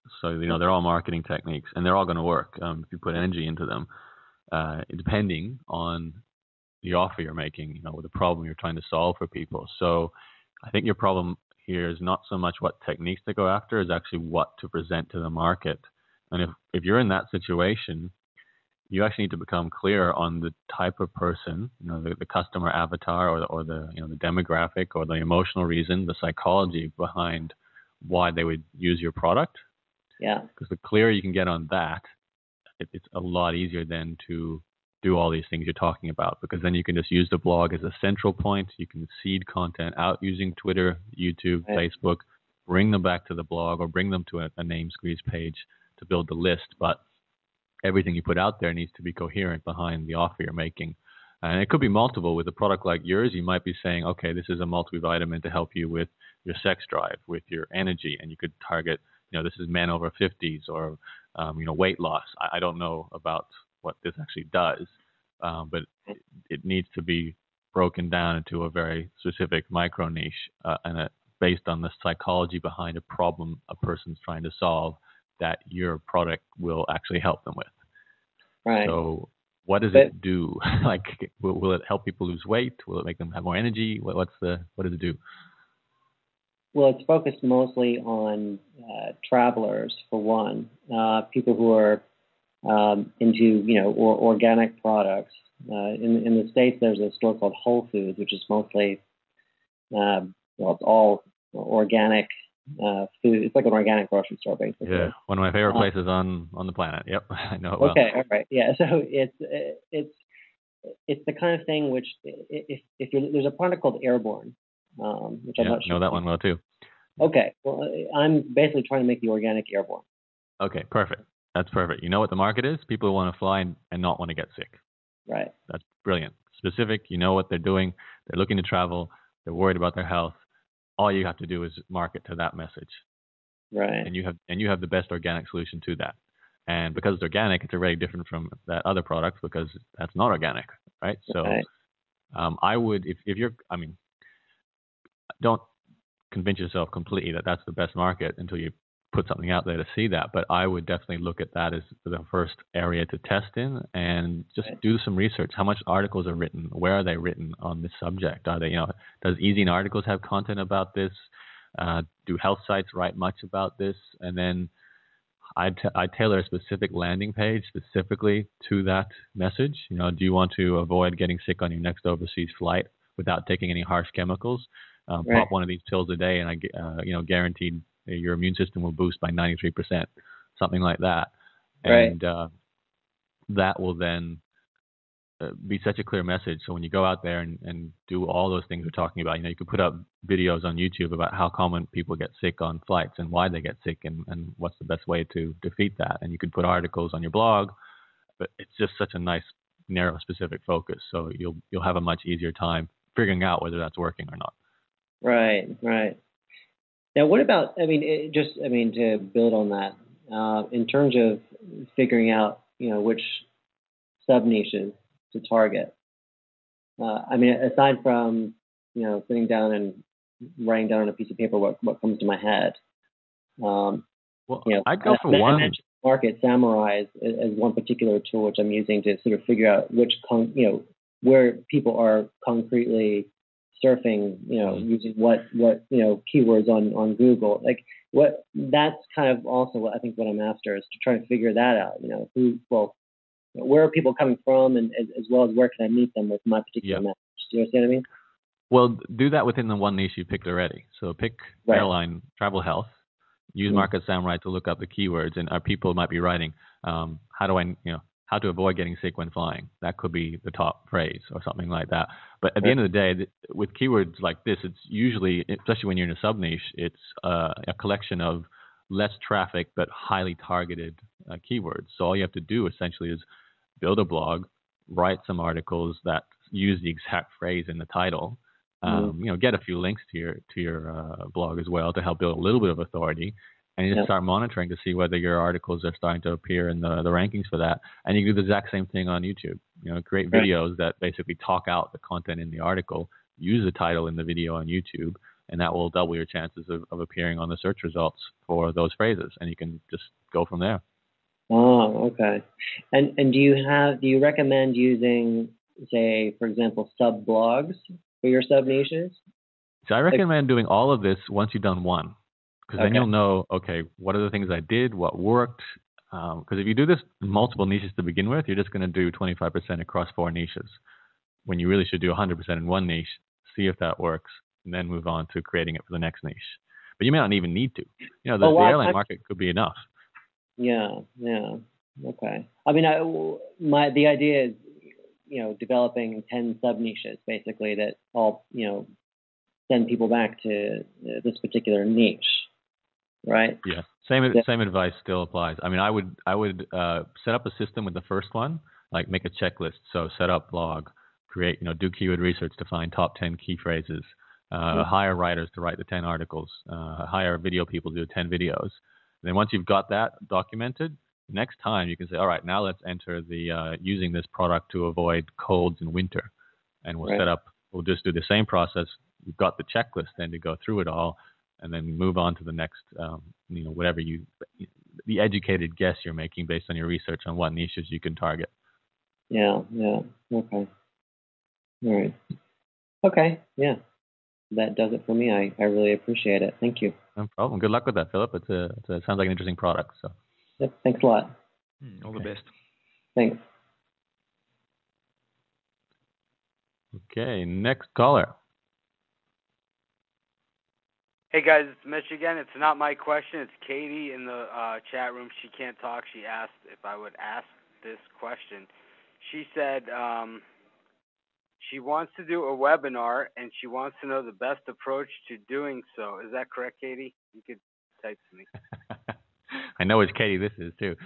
So, you know, they're all marketing techniques, and they're all going to work um, if you put energy into them, uh, depending on the offer you're making, you know, with the problem you're trying to solve for people. So I think your problem here is not so much what techniques to go after, is actually what to present to the market. And if, if you're in that situation, you actually need to become clear on the type of person, you know, the, the customer avatar or the, or the, you know, the demographic or the emotional reason, the psychology behind why they would use your product. Yeah. Because the clearer you can get on that, it, it's a lot easier then to do all these things you're talking about, because then you can just use the blog as a central point. You can seed content out using Twitter, YouTube, right. Facebook, bring them back to the blog or bring them to a, a name squeeze page to build the list. But everything you put out there needs to be coherent behind the offer you're making. And it could be multiple. With a product like yours, you might be saying, okay, this is a multivitamin to help you with your sex drive, with your energy. And you could target, you know, this is men over fifties or, um, you know, weight loss. I, I don't know about what this actually does, um, but it, it needs to be broken down into a very specific micro niche uh, and a, based on the psychology behind a problem a person's trying to solve that your product will actually help them with. Right. So what does but, it do? Like, will, will it help people lose weight? Will it make them have more energy? What, what's the, what does it do? Well, it's focused mostly on uh, travelers, for one, uh, people who are um, into, you know, or, organic products. Uh, in, in the States, there's a store called Whole Foods, which is mostly, uh, well, it's all organic uh, food. It's like an organic grocery store, basically. Yeah, one of my favorite uh, places on, on the planet. Yep, I know it well. Okay, all right, yeah. So it's it's it's the kind of thing which, if if you're, there's a product called Airborne, um, which yeah, I'm not sure. I know that one well too. Okay, well, I'm basically trying to make the organic Airborne. Okay, perfect. That's perfect. You know what the market is? People who want to fly and, and not want to get sick. Right. That's brilliant. Specific, you know what they're doing. They're looking to travel. They're worried about their health. All you have to do is market to that message. Right. And you have and you have the best organic solution to that. And because it's organic, it's already different from that other product because that's not organic, right? So right. Um, I would, if, if you're, I mean, don't convince yourself completely that that's the best market until you put something out there to see that. But I would definitely look at that as the first area to test in and just right. do some research. How much articles are written? Where are they written on this subject? Are they, you know, does Ezine Articles have content about this? Uh, do health sites write much about this? And then I t- I tailor a specific landing page specifically to that message. You know, do you want to avoid getting sick on your next overseas flight without taking any harsh chemicals? Um, right. Pop one of these pills a day, and I, uh, you know, guaranteed your immune system will boost by ninety-three percent, something like that. Right. And uh, that will then uh, be such a clear message. So when you go out there and, and do all those things we're talking about, you know, you could put up videos on YouTube about how common people get sick on flights and why they get sick and, and what's the best way to defeat that. And you could put articles on your blog, but it's just such a nice, narrow, specific focus. So you'll you'll have a much easier time figuring out whether that's working or not. Right, right. Now, what about, I mean, it just, I mean, to build on that, uh, in terms of figuring out, you know, which sub-niches to target. Uh, I mean, aside from, you know, sitting down and writing down on a piece of paper what, what comes to my head. Um, well, you know, I'd go for I, one. I mentioned Market Samurai as, as one particular tool which I'm using to sort of figure out which, con- you know, where people are concretely surfing, you know, mm-hmm. using what, what, you know, keywords on, on Google. Like what, that's kind of also what I think what I'm after is to try to figure that out, you know, who, well, where are people coming from, and as, as well as where can I meet them with my particular yep. message? Do you understand what I mean? Well, do that within the one niche you picked already. So pick right. airline, travel, health. Use mm-hmm. Market Samurai to look up the keywords, and our people might be writing, um, how do I, you know, how to avoid getting sick when flying. That could be the top phrase or something like that. But at right. the end of the day, with keywords like this, it's usually, especially when you're in a sub niche, it's uh, a collection of less traffic but highly targeted uh, keywords. So all you have to do essentially is build a blog, write some articles that use the exact phrase in the title. Um, mm-hmm. You know, get a few links to your to your uh, blog as well to help build a little bit of authority, and you just yep. start monitoring to see whether your articles are starting to appear in the, the rankings for that. And you can do the exact same thing on YouTube. You know, create videos right. that basically talk out the content in the article. Use the title in the video on YouTube. and that will double your chances of, of appearing on the search results for those phrases, and you can just go from there. Oh, okay. And and do you have do you recommend using, say, for example, sub blogs for your sub niches? So I recommend doing all of this once you've done one, because then Okay. you'll know, okay, what are the things I did, what worked. Because um, if you do this multiple niches to begin with, you're just going to do twenty-five percent across four niches, when you really should do one hundred percent in one niche, see if that works, and then move on to creating it for the next niche. But you may not even need to. You know, the, Oh, the well, airline I- market could be enough. Yeah, yeah. Okay. I mean, I, my the idea is, you know, developing ten sub niches basically that all, you know, send people back to uh, this particular niche, right? Yeah. Same Yeah. same advice still applies. I mean, I would I would uh, set up a system with the first one, like make a checklist. So set up blog, create, you know, do keyword research to find top ten key phrases, uh, Mm-hmm. hire writers to write the ten articles, uh, hire video people to do ten videos. And then once you've got that documented, next time you can say, all right, now let's enter the uh, using this product to avoid colds in winter, and we'll Right. set up. We'll just do the same process. You've got the checklist then to go through it all, and then move on to the next, um, you know, whatever you, the educated guess you're making based on your research on what niches you can target. Yeah, yeah. Okay. All right. Okay, yeah. That does it for me. I, I really appreciate it. Thank you. No problem. Good luck with that, Philip. It's a, it's a it sounds like an interesting product. So. Yep, thanks a lot. Hmm, all the best. Thanks. Okay, next caller. Hey guys, it's Mitch again. It's not my question. It's Katie in the uh, chat room. She can't talk. She asked if I would ask this question. She said um, she wants to do a webinar and she wants to know the best approach to doing so. Is that correct, Katie? You could type to me. I know which Katie this is too.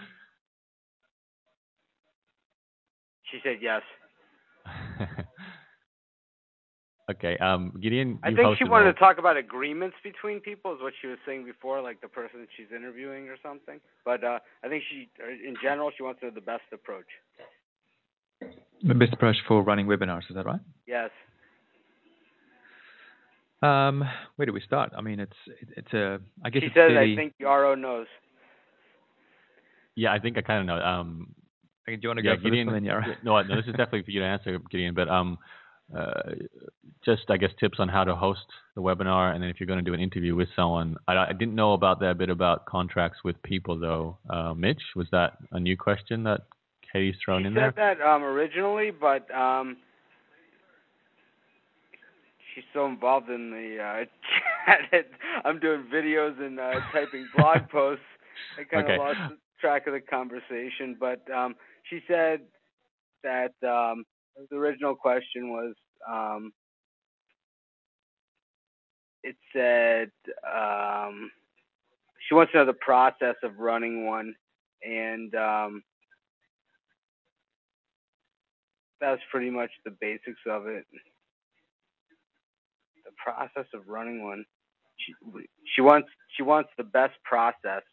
She said yes. Okay, um, Gideon, I you've think she hosted wanted all- to talk about agreements between people, is what she was saying before, like the person she's interviewing or something. But uh, I think she, in general, she wants to know the best approach. The best approach for running webinars, is that right? Yes. Um, where do we start? I mean, it's it, it's a. I guess She it's says, fairly, I think Yarrow knows. Yeah, I think I kind of know. Um, do you want to yeah, go for Gideon, this one, then, Yara? No, no, this is definitely for you to answer, Gideon. But um, uh, just I guess tips on how to host the webinar, and then if you're going to do an interview with someone. I, I didn't know about that bit about contracts with people, though. Uh, Mitch, was that a new question that Katie's thrown She in said there? that um, originally, but um, she's so involved in the uh, chat. I'm doing videos and uh, typing blog posts. I kind of Okay. lost track of the conversation. But um, she said that um, the original question was, um, it said um, she wants to know the process of running one, and um, that's pretty much the basics of it. The process of running one. She she wants she wants the best process.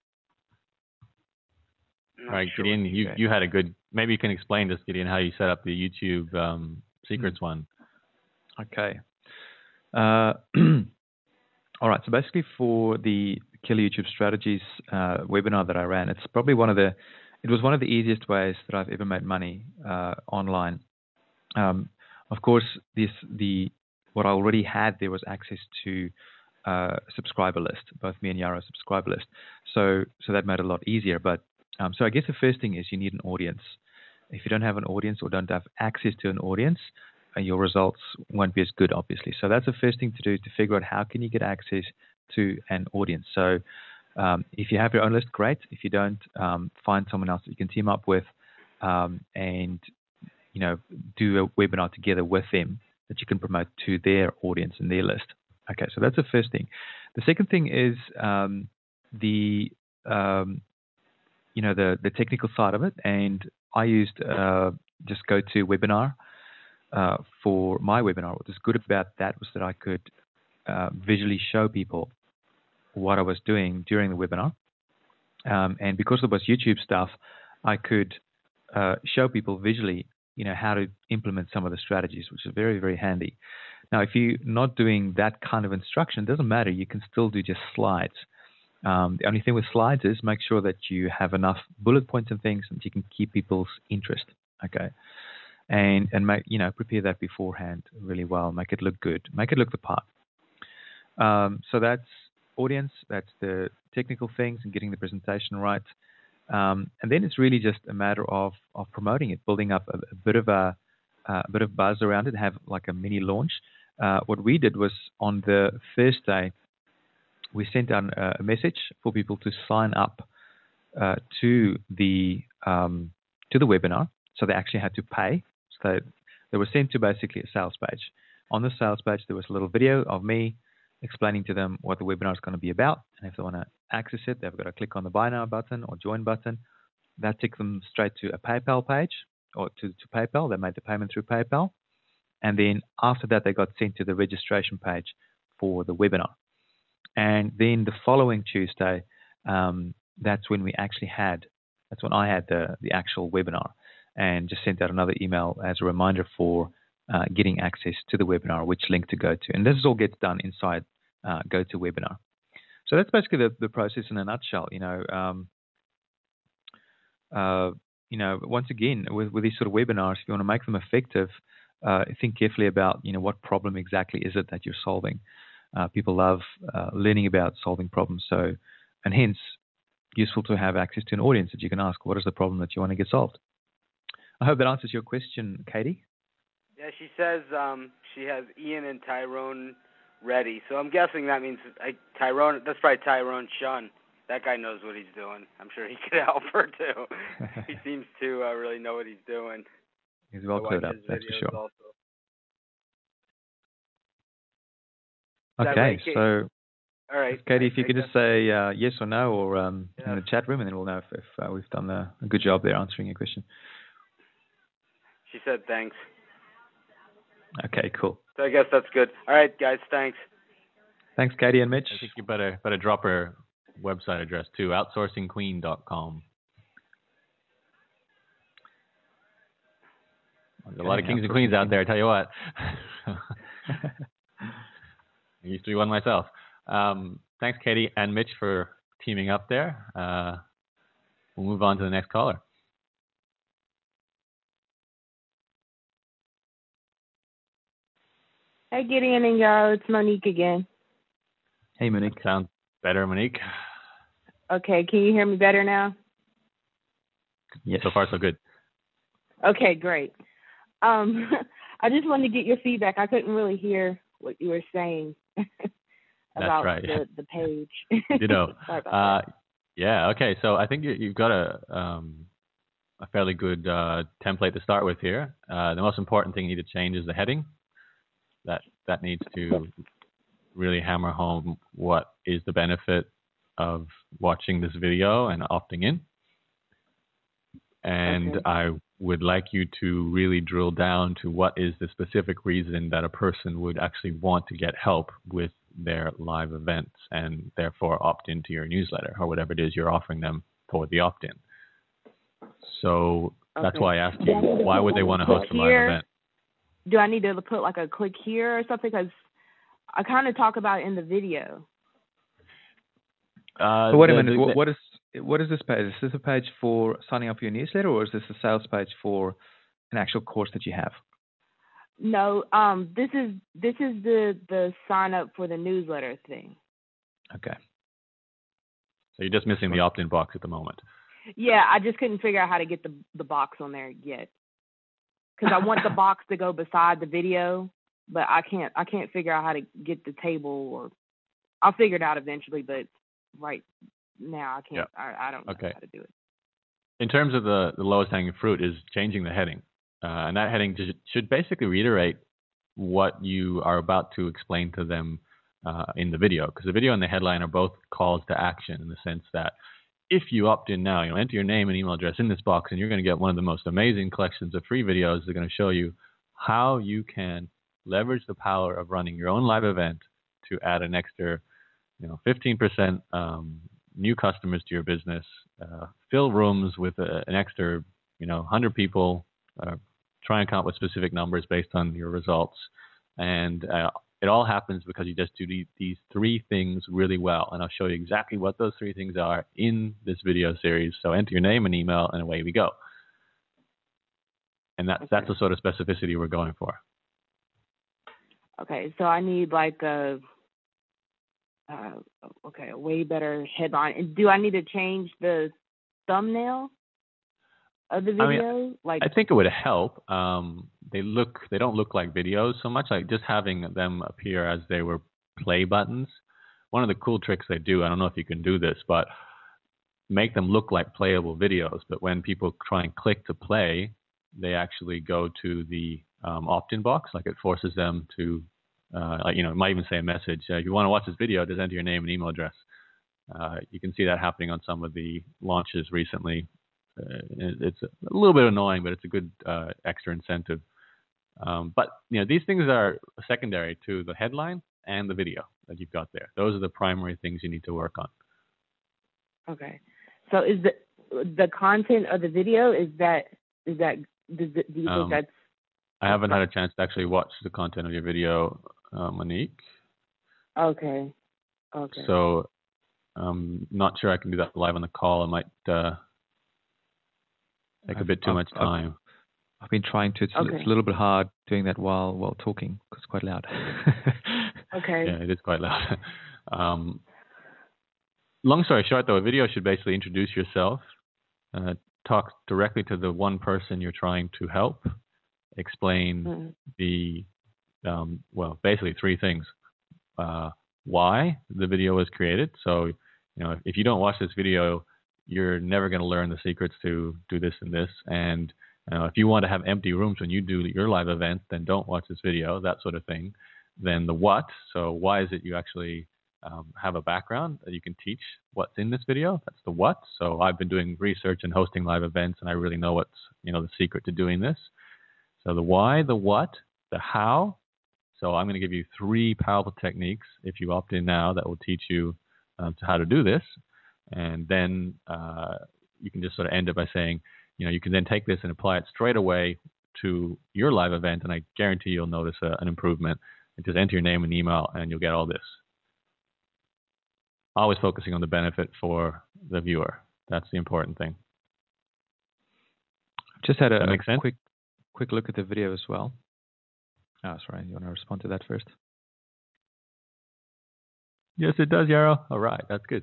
All right, Gideon, you, you had a good. Maybe you can explain this, Gideon, how you set up the YouTube um, secrets one. Okay. Uh, all right. So basically, for the Killer YouTube Strategies uh, webinar that I ran, it's probably one of the. It was one of the easiest ways that I've ever made money uh, online. Um, of course, this the what I already had there was access to uh, a subscriber list, both me and Yara subscriber list. So so that made it a lot easier. But um, so I guess the first thing is you need an audience. If you don't have an audience or don't have access to an audience, uh, your results won't be as good, obviously. So that's the first thing to do, to figure out how can you get access to an audience. So um, if you have your own list, great. If you don't, um, find someone else that you can team up with, um, and you know, do a webinar together with them that you can promote to their audience and their list. Okay, so that's the first thing. The second thing is um, the um, you know the the technical side of it, and I used uh, just GoToWebinar uh, for my webinar. What was good about that was that I could uh, visually show people what I was doing during the webinar, um, and because it was YouTube stuff, I could uh, show people visually, you know, how to implement some of the strategies, which is very, very handy. Now, if you're not doing that kind of instruction, it doesn't matter. You can still do just slides. Um, the only thing with slides is make sure that you have enough bullet points and things that you can keep people's interest. Okay, and and make you know prepare that beforehand really well. Make it look good. Make it look the part. Um, so that's audience. That's the technical things and getting the presentation right. Um, and then it's really just a matter of of promoting it, building up a, a bit of a, a bit of buzz around it. Have like a mini launch. Uh, what we did was on the first day, we sent out a message for people to sign up uh, to the um, to the webinar. So they actually had to pay. So they were sent to basically a sales page. On the sales page, there was a little video of me explaining to them what the webinar is going to be about. And if they want to access it, they've got to click on the Buy Now button or Join button. That takes them straight to a PayPal page or to, to PayPal. They made the payment through PayPal. And then after that, they got sent to the registration page for the webinar. And then the following Tuesday, um, that's when we actually had, that's when I had the, the actual webinar, and just sent out another email as a reminder for uh, getting access to the webinar, which link to go to. And this all gets done inside uh, GoToWebinar. So that's basically the, the process in a nutshell. You know, um, uh, you know, once again, with, with these sort of webinars, if you want to make them effective, uh, think carefully about, you know, what problem exactly is it that you're solving. Uh, people love uh, learning about solving problems. So, and hence, useful to have access to an audience that you can ask, what is the problem that you want to get solved? I hope that answers your question, Katie. Yeah, she says um, she has Ian and Tyrone ready. So I'm guessing that means I, Tyrone, that's probably Tyrone Shun. That guy knows what he's doing. I'm sure he could help her, too. He seems to uh, really know what he's doing. He's well clued up, that's for sure. Also. Okay, right, so all right, Katie, I, if you I could guess. just say uh, yes or no, or um, Yeah. in the chat room, and then we'll know if, if uh, we've done a, a good job there answering your question. She said thanks. Okay, cool. So I guess that's good. All right, guys, thanks. Thanks, Katie and Mitch. I think you better better drop her website address too, outsourcing queen dot com. There's a lot of kings and queens out there, I tell you what. I used to be one myself. Um, thanks, Katie and Mitch, for teaming up there. Uh, we'll move on to the next caller. Hey, Gideon and y'all, it's Monique again. Hey, Monique. Sounds better, Monique. Okay, can you hear me better now? Yes. So far, so good. Okay, great. Um, I just wanted to get your feedback. I couldn't really hear what you were saying about right. the, the page. You know, Sorry about uh, that. yeah, okay. So I think you, you've got a um, a fairly good uh, template to start with here. Uh, the most important thing you need to change is the heading. That that needs to really hammer home what is the benefit of watching this video and opting in. And Okay. I would like you to really drill down to what is the specific reason that a person would actually want to get help with their live events and therefore opt into your newsletter or whatever it is you're offering them for the opt-in. So that's Okay. why I asked you, why would they want to host a live Here, event? do I need to put like a click here or something? Because I kind of talk about it in the video. Uh, so wait the, a minute. the, what, what is what is this page? Is this a page for signing up for your newsletter, or is this a sales page for an actual course that you have? No, um, this is this is the the sign up for the newsletter thing. Okay. So you're just missing the opt-in box at the moment. Yeah, I just couldn't figure out how to get the the box on there yet. Because I want the box to go beside the video, but I can't I can't figure out how to get the table, or I'll figure it out eventually, but right now I can't. Yeah. I, I don't know Okay. how to do it. In terms of the, the lowest hanging fruit is changing the heading. Uh, and that heading just should basically reiterate what you are about to explain to them uh, in the video. Because the video and the headline are both calls to action in the sense that if you opt in now, you know, enter your name and email address in this box and you're going to get one of the most amazing collections of free videos that are going to show you how you can leverage the power of running your own live event to add an extra, you know, fifteen percent um, new customers to your business, uh, fill rooms with a, an extra, you know, one hundred people, uh, try and come up with specific numbers based on your results, And uh, it all happens because you just do the, these three things really well. And I'll show you exactly what those three things are in this video series. So enter your name and email, and away we go. And that's, okay. that's the sort of specificity we're going for. Okay, so I need like a, uh, okay, a way better headline. And do I need to change the thumbnail of the video? I mean, like, I think it would help. Um, they look, they don't look like videos so much. Like just having them appear as they were play buttons. One of the cool tricks they do, I don't know if you can do this, but make them look like playable videos. But when people try and click to play, they actually go to the um, opt-in box. Like it forces them to, uh, like, you know, it might even say a message. Uh, if you want to watch this video, just enter your name and email address. Uh, you can see that happening on some of the launches recently. Uh, it's a little bit annoying, but it's a good uh, extra incentive. Um, but you know, these things are secondary to the headline and the video that you've got there. Those are the primary things you need to work on. Okay. So is the the content of the video, is that is that do, do you think um, that's? I haven't had a chance to actually watch the content of your video, uh, Monique. Okay. Okay. So I'm not sure I can do that live on the call. It might uh, take I've, a bit too I've, much time. I've, I've been trying to. It's, okay. it's a little bit hard doing that while while talking because it's quite loud. Okay. Yeah, it is quite loud. um, long story short, though, a video should basically introduce yourself, uh, talk directly to the one person you're trying to help, explain mm-hmm. the, um, well, basically three things. Uh, why the video was created. So, you know, if, if you don't watch this video, you're never going to learn the secrets to do this and this. And uh, if you want to have empty rooms when you do your live event, then don't watch this video, that sort of thing. Then the what. So why is it you actually um, have a background that you can teach what's in this video? That's the what. So I've been doing research and hosting live events, and I really know what's, you know, the secret to doing this. So the why, the what, the how. So I'm going to give you three powerful techniques if you opt in now that will teach you uh, to how to do this. And then uh, you can just sort of end it by saying, you know, you can then take this and apply it straight away to your live event, and I guarantee you'll notice a, an improvement. And just enter your name and email, and you'll get all this. Always focusing on the benefit for the viewer. That's the important thing. Just had a, a quick quick look at the video as well. Oh, sorry. You want to respond to that first? Yes, it does, Yarrow. All right, that's good.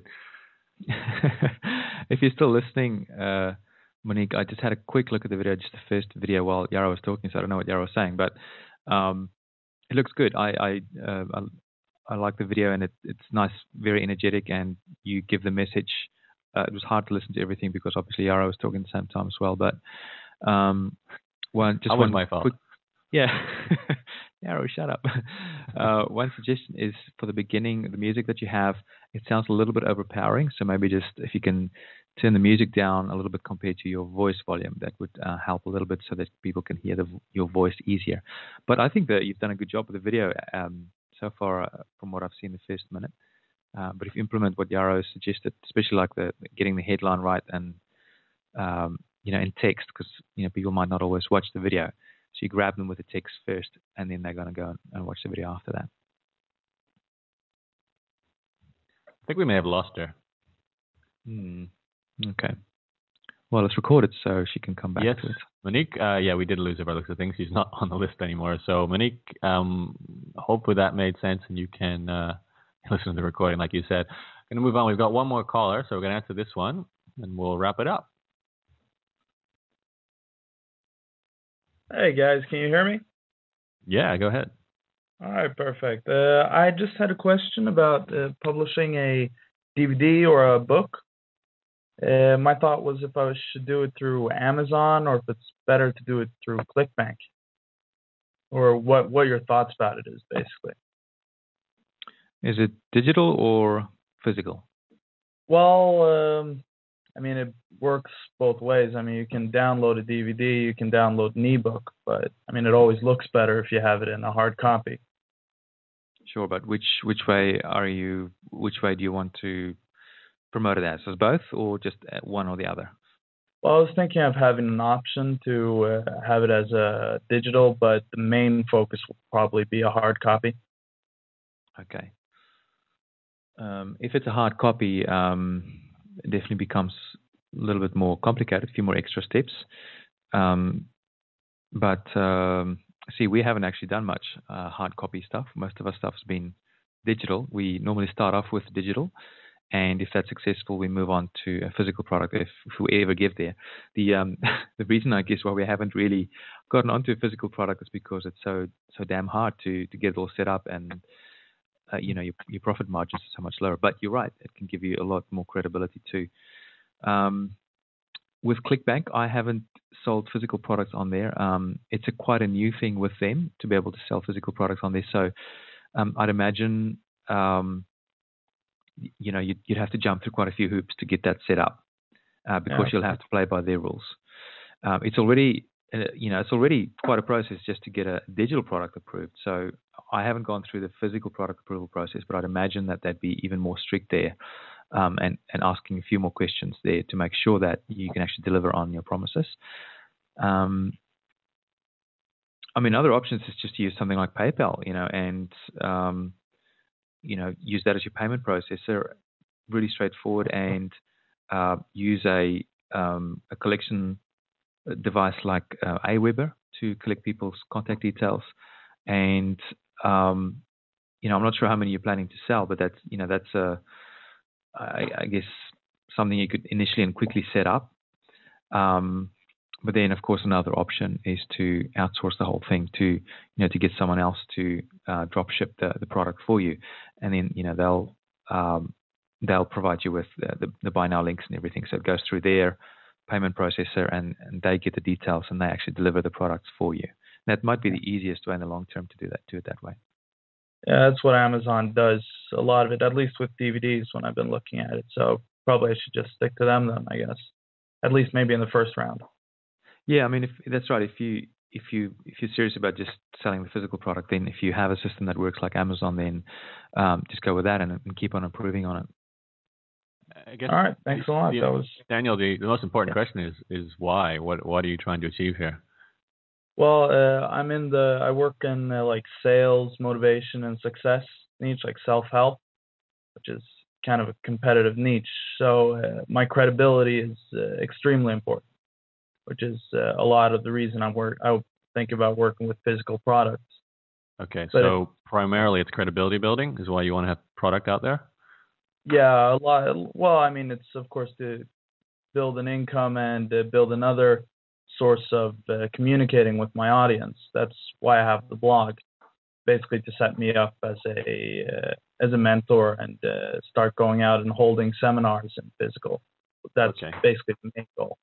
If you're still listening, uh, Monique, I just had a quick look at the video, just the first video while Yarrow was talking, so I don't know what Yarrow was saying, but um, it looks good. I I, uh, I I like the video, and it, it's nice, very energetic, and you give the message. Uh, it was hard to listen to everything because obviously Yarrow was talking at the same time as well, but um, one just that one was my fault. Quick, yeah, Yarrow, shut up. Uh, one suggestion is for the beginning, the music that you have, it sounds a little bit overpowering, so maybe just if you can turn the music down a little bit compared to your voice volume, that would uh, help a little bit so that people can hear the, your voice easier. But I think that you've done a good job with the video um, so far, uh, from what I've seen the first minute. Uh, but if you implement what Yarrow suggested, especially like the getting the headline right and um, you know, in text, because you know people might not always watch the video, so you grab them with the text first, and then they're going to go and watch the video after that. I think we may have lost her. Hmm. Okay. Well, it's recorded, so she can come back yes. to it. Monique, uh, yeah, we did lose her by the looks of things. She's not on the list anymore. So, Monique, um, hopefully that made sense, and you can uh, listen to the recording, like you said. Going to move on. We've got one more caller, so we're going to answer this one, and we'll wrap it up. Hey, guys, can you hear me? Yeah, go ahead. All right, perfect. Uh, I just had a question about uh, publishing a D V D or a book. Uh, my thought was if I should do it through Amazon or if it's better to do it through ClickBank, or what, what your thoughts about it is, basically. Is it digital or physical? Well, um, I mean, it works both ways. I mean, you can download a D V D, you can download an ebook, but I mean, it always looks better if you have it in a hard copy. Sure, but which which way are you? Which way do you want to promote it as? As both, or just one or the other? Well, I was thinking of having an option to uh, have it as a digital, but the main focus will probably be a hard copy. Okay. Um, if it's a hard copy, um, it definitely becomes a little bit more complicated, a few more extra steps. Um, but um, see, we haven't actually done much uh, hard copy stuff. Most of our stuff's been digital. We normally start off with digital, and if that's successful, we move on to a physical product if, if we ever get there. The um, the reason, I guess, why we haven't really gotten onto a physical product is because it's so so damn hard to to get it all set up, and uh, you know your your profit margins are so much lower. But you're right; it can give you a lot more credibility too. Um, with ClickBank, I haven't sold physical products on there. Um, it's a quite a new thing with them to be able to sell physical products on there. So um, I'd imagine. Um, you know, you'd, you'd have to jump through quite a few hoops to get that set up uh, because yeah. you'll have to play by their rules. Um, it's already, uh, you know, it's already quite a process just to get a digital product approved. So I haven't gone through the physical product approval process, but I'd imagine that that'd be even more strict there um, and, and asking a few more questions there to make sure that you can actually deliver on your promises. Um, I mean, other options is just to use something like PayPal, you know, and um, you know, use that as your payment processor, really straightforward, and uh, use a um, a collection device like uh, Aweber to collect people's contact details. And um, you know, I'm not sure how many you're planning to sell, but that's you know that's a I, I guess something you could initially and quickly set up. Um, but then, of course, another option is to outsource the whole thing to, you know, to get someone else to uh, drop ship the, the product for you, and then, you know, they'll um, they'll provide you with the, the, the buy now links and everything. So it goes through their payment processor, and, and they get the details, and they actually deliver the products for you. That might be the easiest way in the long term to do that, do it that way. Yeah, that's what Amazon does. A lot of it, at least with D V Ds, when I've been looking at it. So probably I should just stick to them then, I guess. At least maybe in the first round. Yeah, I mean, if that's right. If you if you if you're serious about just selling the physical product, then if you have a system that works like Amazon, then um, just go with that and, and keep on improving on it. I guess All right, thanks a lot. The, that was Daniel. The, the most important yeah. question is is why? What what are you trying to achieve here? Well, uh, I'm in the I work in uh, like sales, motivation, and success niche, like self-help, which is kind of a competitive niche. So uh, my credibility is uh, extremely important, which is uh, a lot of the reason I work. I think about working with physical products. Okay, but so it, primarily it's credibility building is why you want to have product out there. Yeah, a lot. Well, I mean, it's of course to build an income and uh, build another source of uh, communicating with my audience. That's why I have the blog, basically to set me up as a uh, as a mentor and uh, start going out and holding seminars in physical. That's okay. basically the main goal.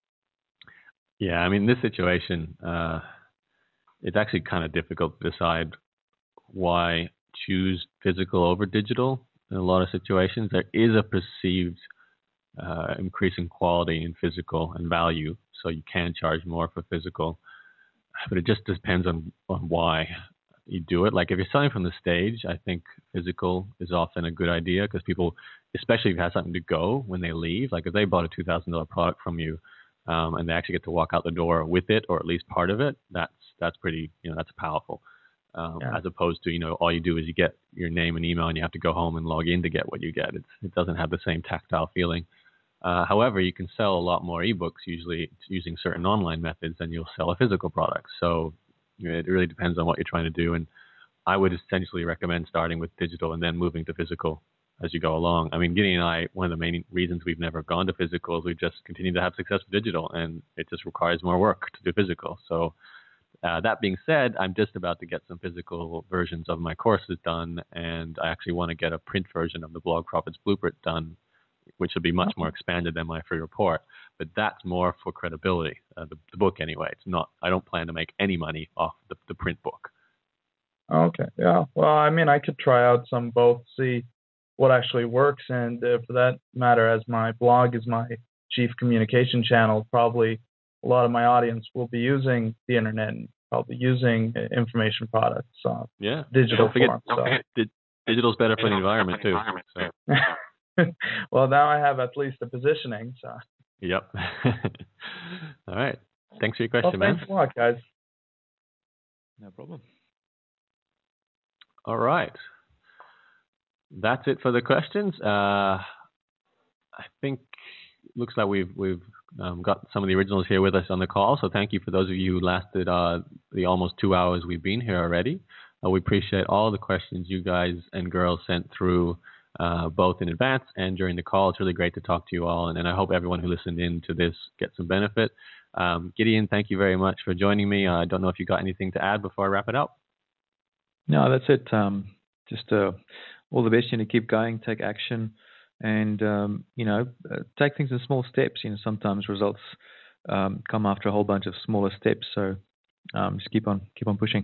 Yeah, I mean, this situation, uh, it's actually kind of difficult to decide why choose physical over digital in a lot of situations. There is a perceived uh, increase in quality in physical and value, so you can charge more for physical, but it just depends on, on why you do it. Like if you're selling from the stage, I think physical is often a good idea because people, especially if you have something to go when they leave, like if they bought a two thousand dollars product from you um, and they actually get to walk out the door with it or at least part of it, that's that's pretty, you know, that's powerful. Um, yeah. As opposed to, you know, all you do is you get your name and email and you have to go home and log in to get what you get. It's, it doesn't have the same tactile feeling. Uh, however, you can sell a lot more ebooks usually using certain online methods than you'll sell a physical product. So you know, it really depends on what you're trying to do. And I would essentially recommend starting with digital and then moving to physical as you go along. I mean, Gideon and I, one of the main reasons we've never gone to physical is we just continue to have success with digital, and it just requires more work to do physical. So uh, that being said, I'm just about to get some physical versions of my courses done, and I actually want to get a print version of the Blog Profits Blueprint done, which will be much more expanded than my free report. But that's more for credibility, uh, the, the book anyway. It's not. I don't plan to make any money off the, the print book. Okay, yeah. Well, I mean, I could try out some both, see what actually works, and uh, for that matter, as my blog is my chief communication channel, probably a lot of my audience will be using the internet and probably using uh, information products on yeah. digital don't forget, form. Don't so. forget, digital's better for the environment too. So. Well, now I have at least a positioning. So. Yep. All right. Thanks for your question, well, thanks man. a lot, guys. No problem. All right. That's it for the questions. Uh, I think it looks like we've we've um, got some of the originals here with us on the call. So thank you for those of you who lasted uh, the almost two hours we've been here already. Uh, we appreciate all the questions you guys and girls sent through, uh, both in advance and during the call. It's really great to talk to you all, and, and I hope everyone who listened in to this gets some benefit. Um, Gideon, thank you very much for joining me. Uh, I don't know if you got anything to add before I wrap it up. No, that's it. Um, just uh, all the best. You know, keep going, take action, and um, you know, uh, take things in small steps. You know, sometimes results um, come after a whole bunch of smaller steps. So um, just keep on, keep on pushing.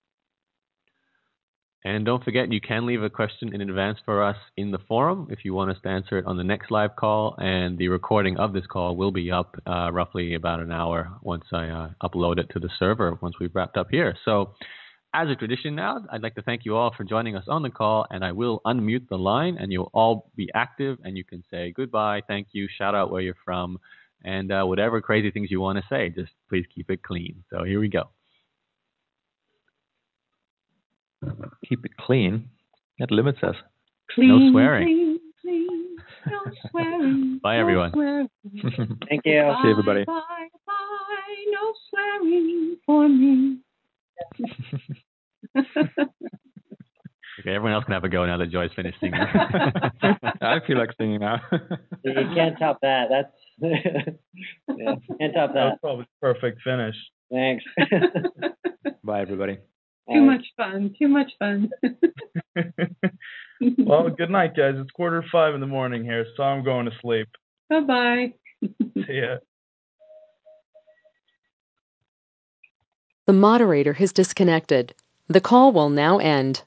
And don't forget, you can leave a question in advance for us in the forum if you want us to answer it on the next live call. And the recording of this call will be up uh, roughly about an hour once I uh, upload it to the server once we've wrapped up here. So as a tradition now, I'd like to thank you all for joining us on the call, and I will unmute the line and you'll all be active and you can say goodbye, thank you, shout out where you're from, and uh, whatever crazy things you want to say. Just please keep it clean. So here we go. Keep it clean. That limits us. Clean, no swearing. Clean, clean, no swearing. Bye, no everyone. Swearing. Thank you. Bye, See everybody. Bye, bye, no swearing for me. Okay, everyone else can have a go now that Joy's finished singing. I feel like singing now. You can't top that. That's yeah, can't top That was that. probably the perfect finish. Thanks. Bye, everybody. Too All right. much fun. Too much fun. Well, good night, guys. It's quarter to five in the morning here, so I'm going to sleep. Bye-bye. See ya. The moderator has disconnected. The call will now end.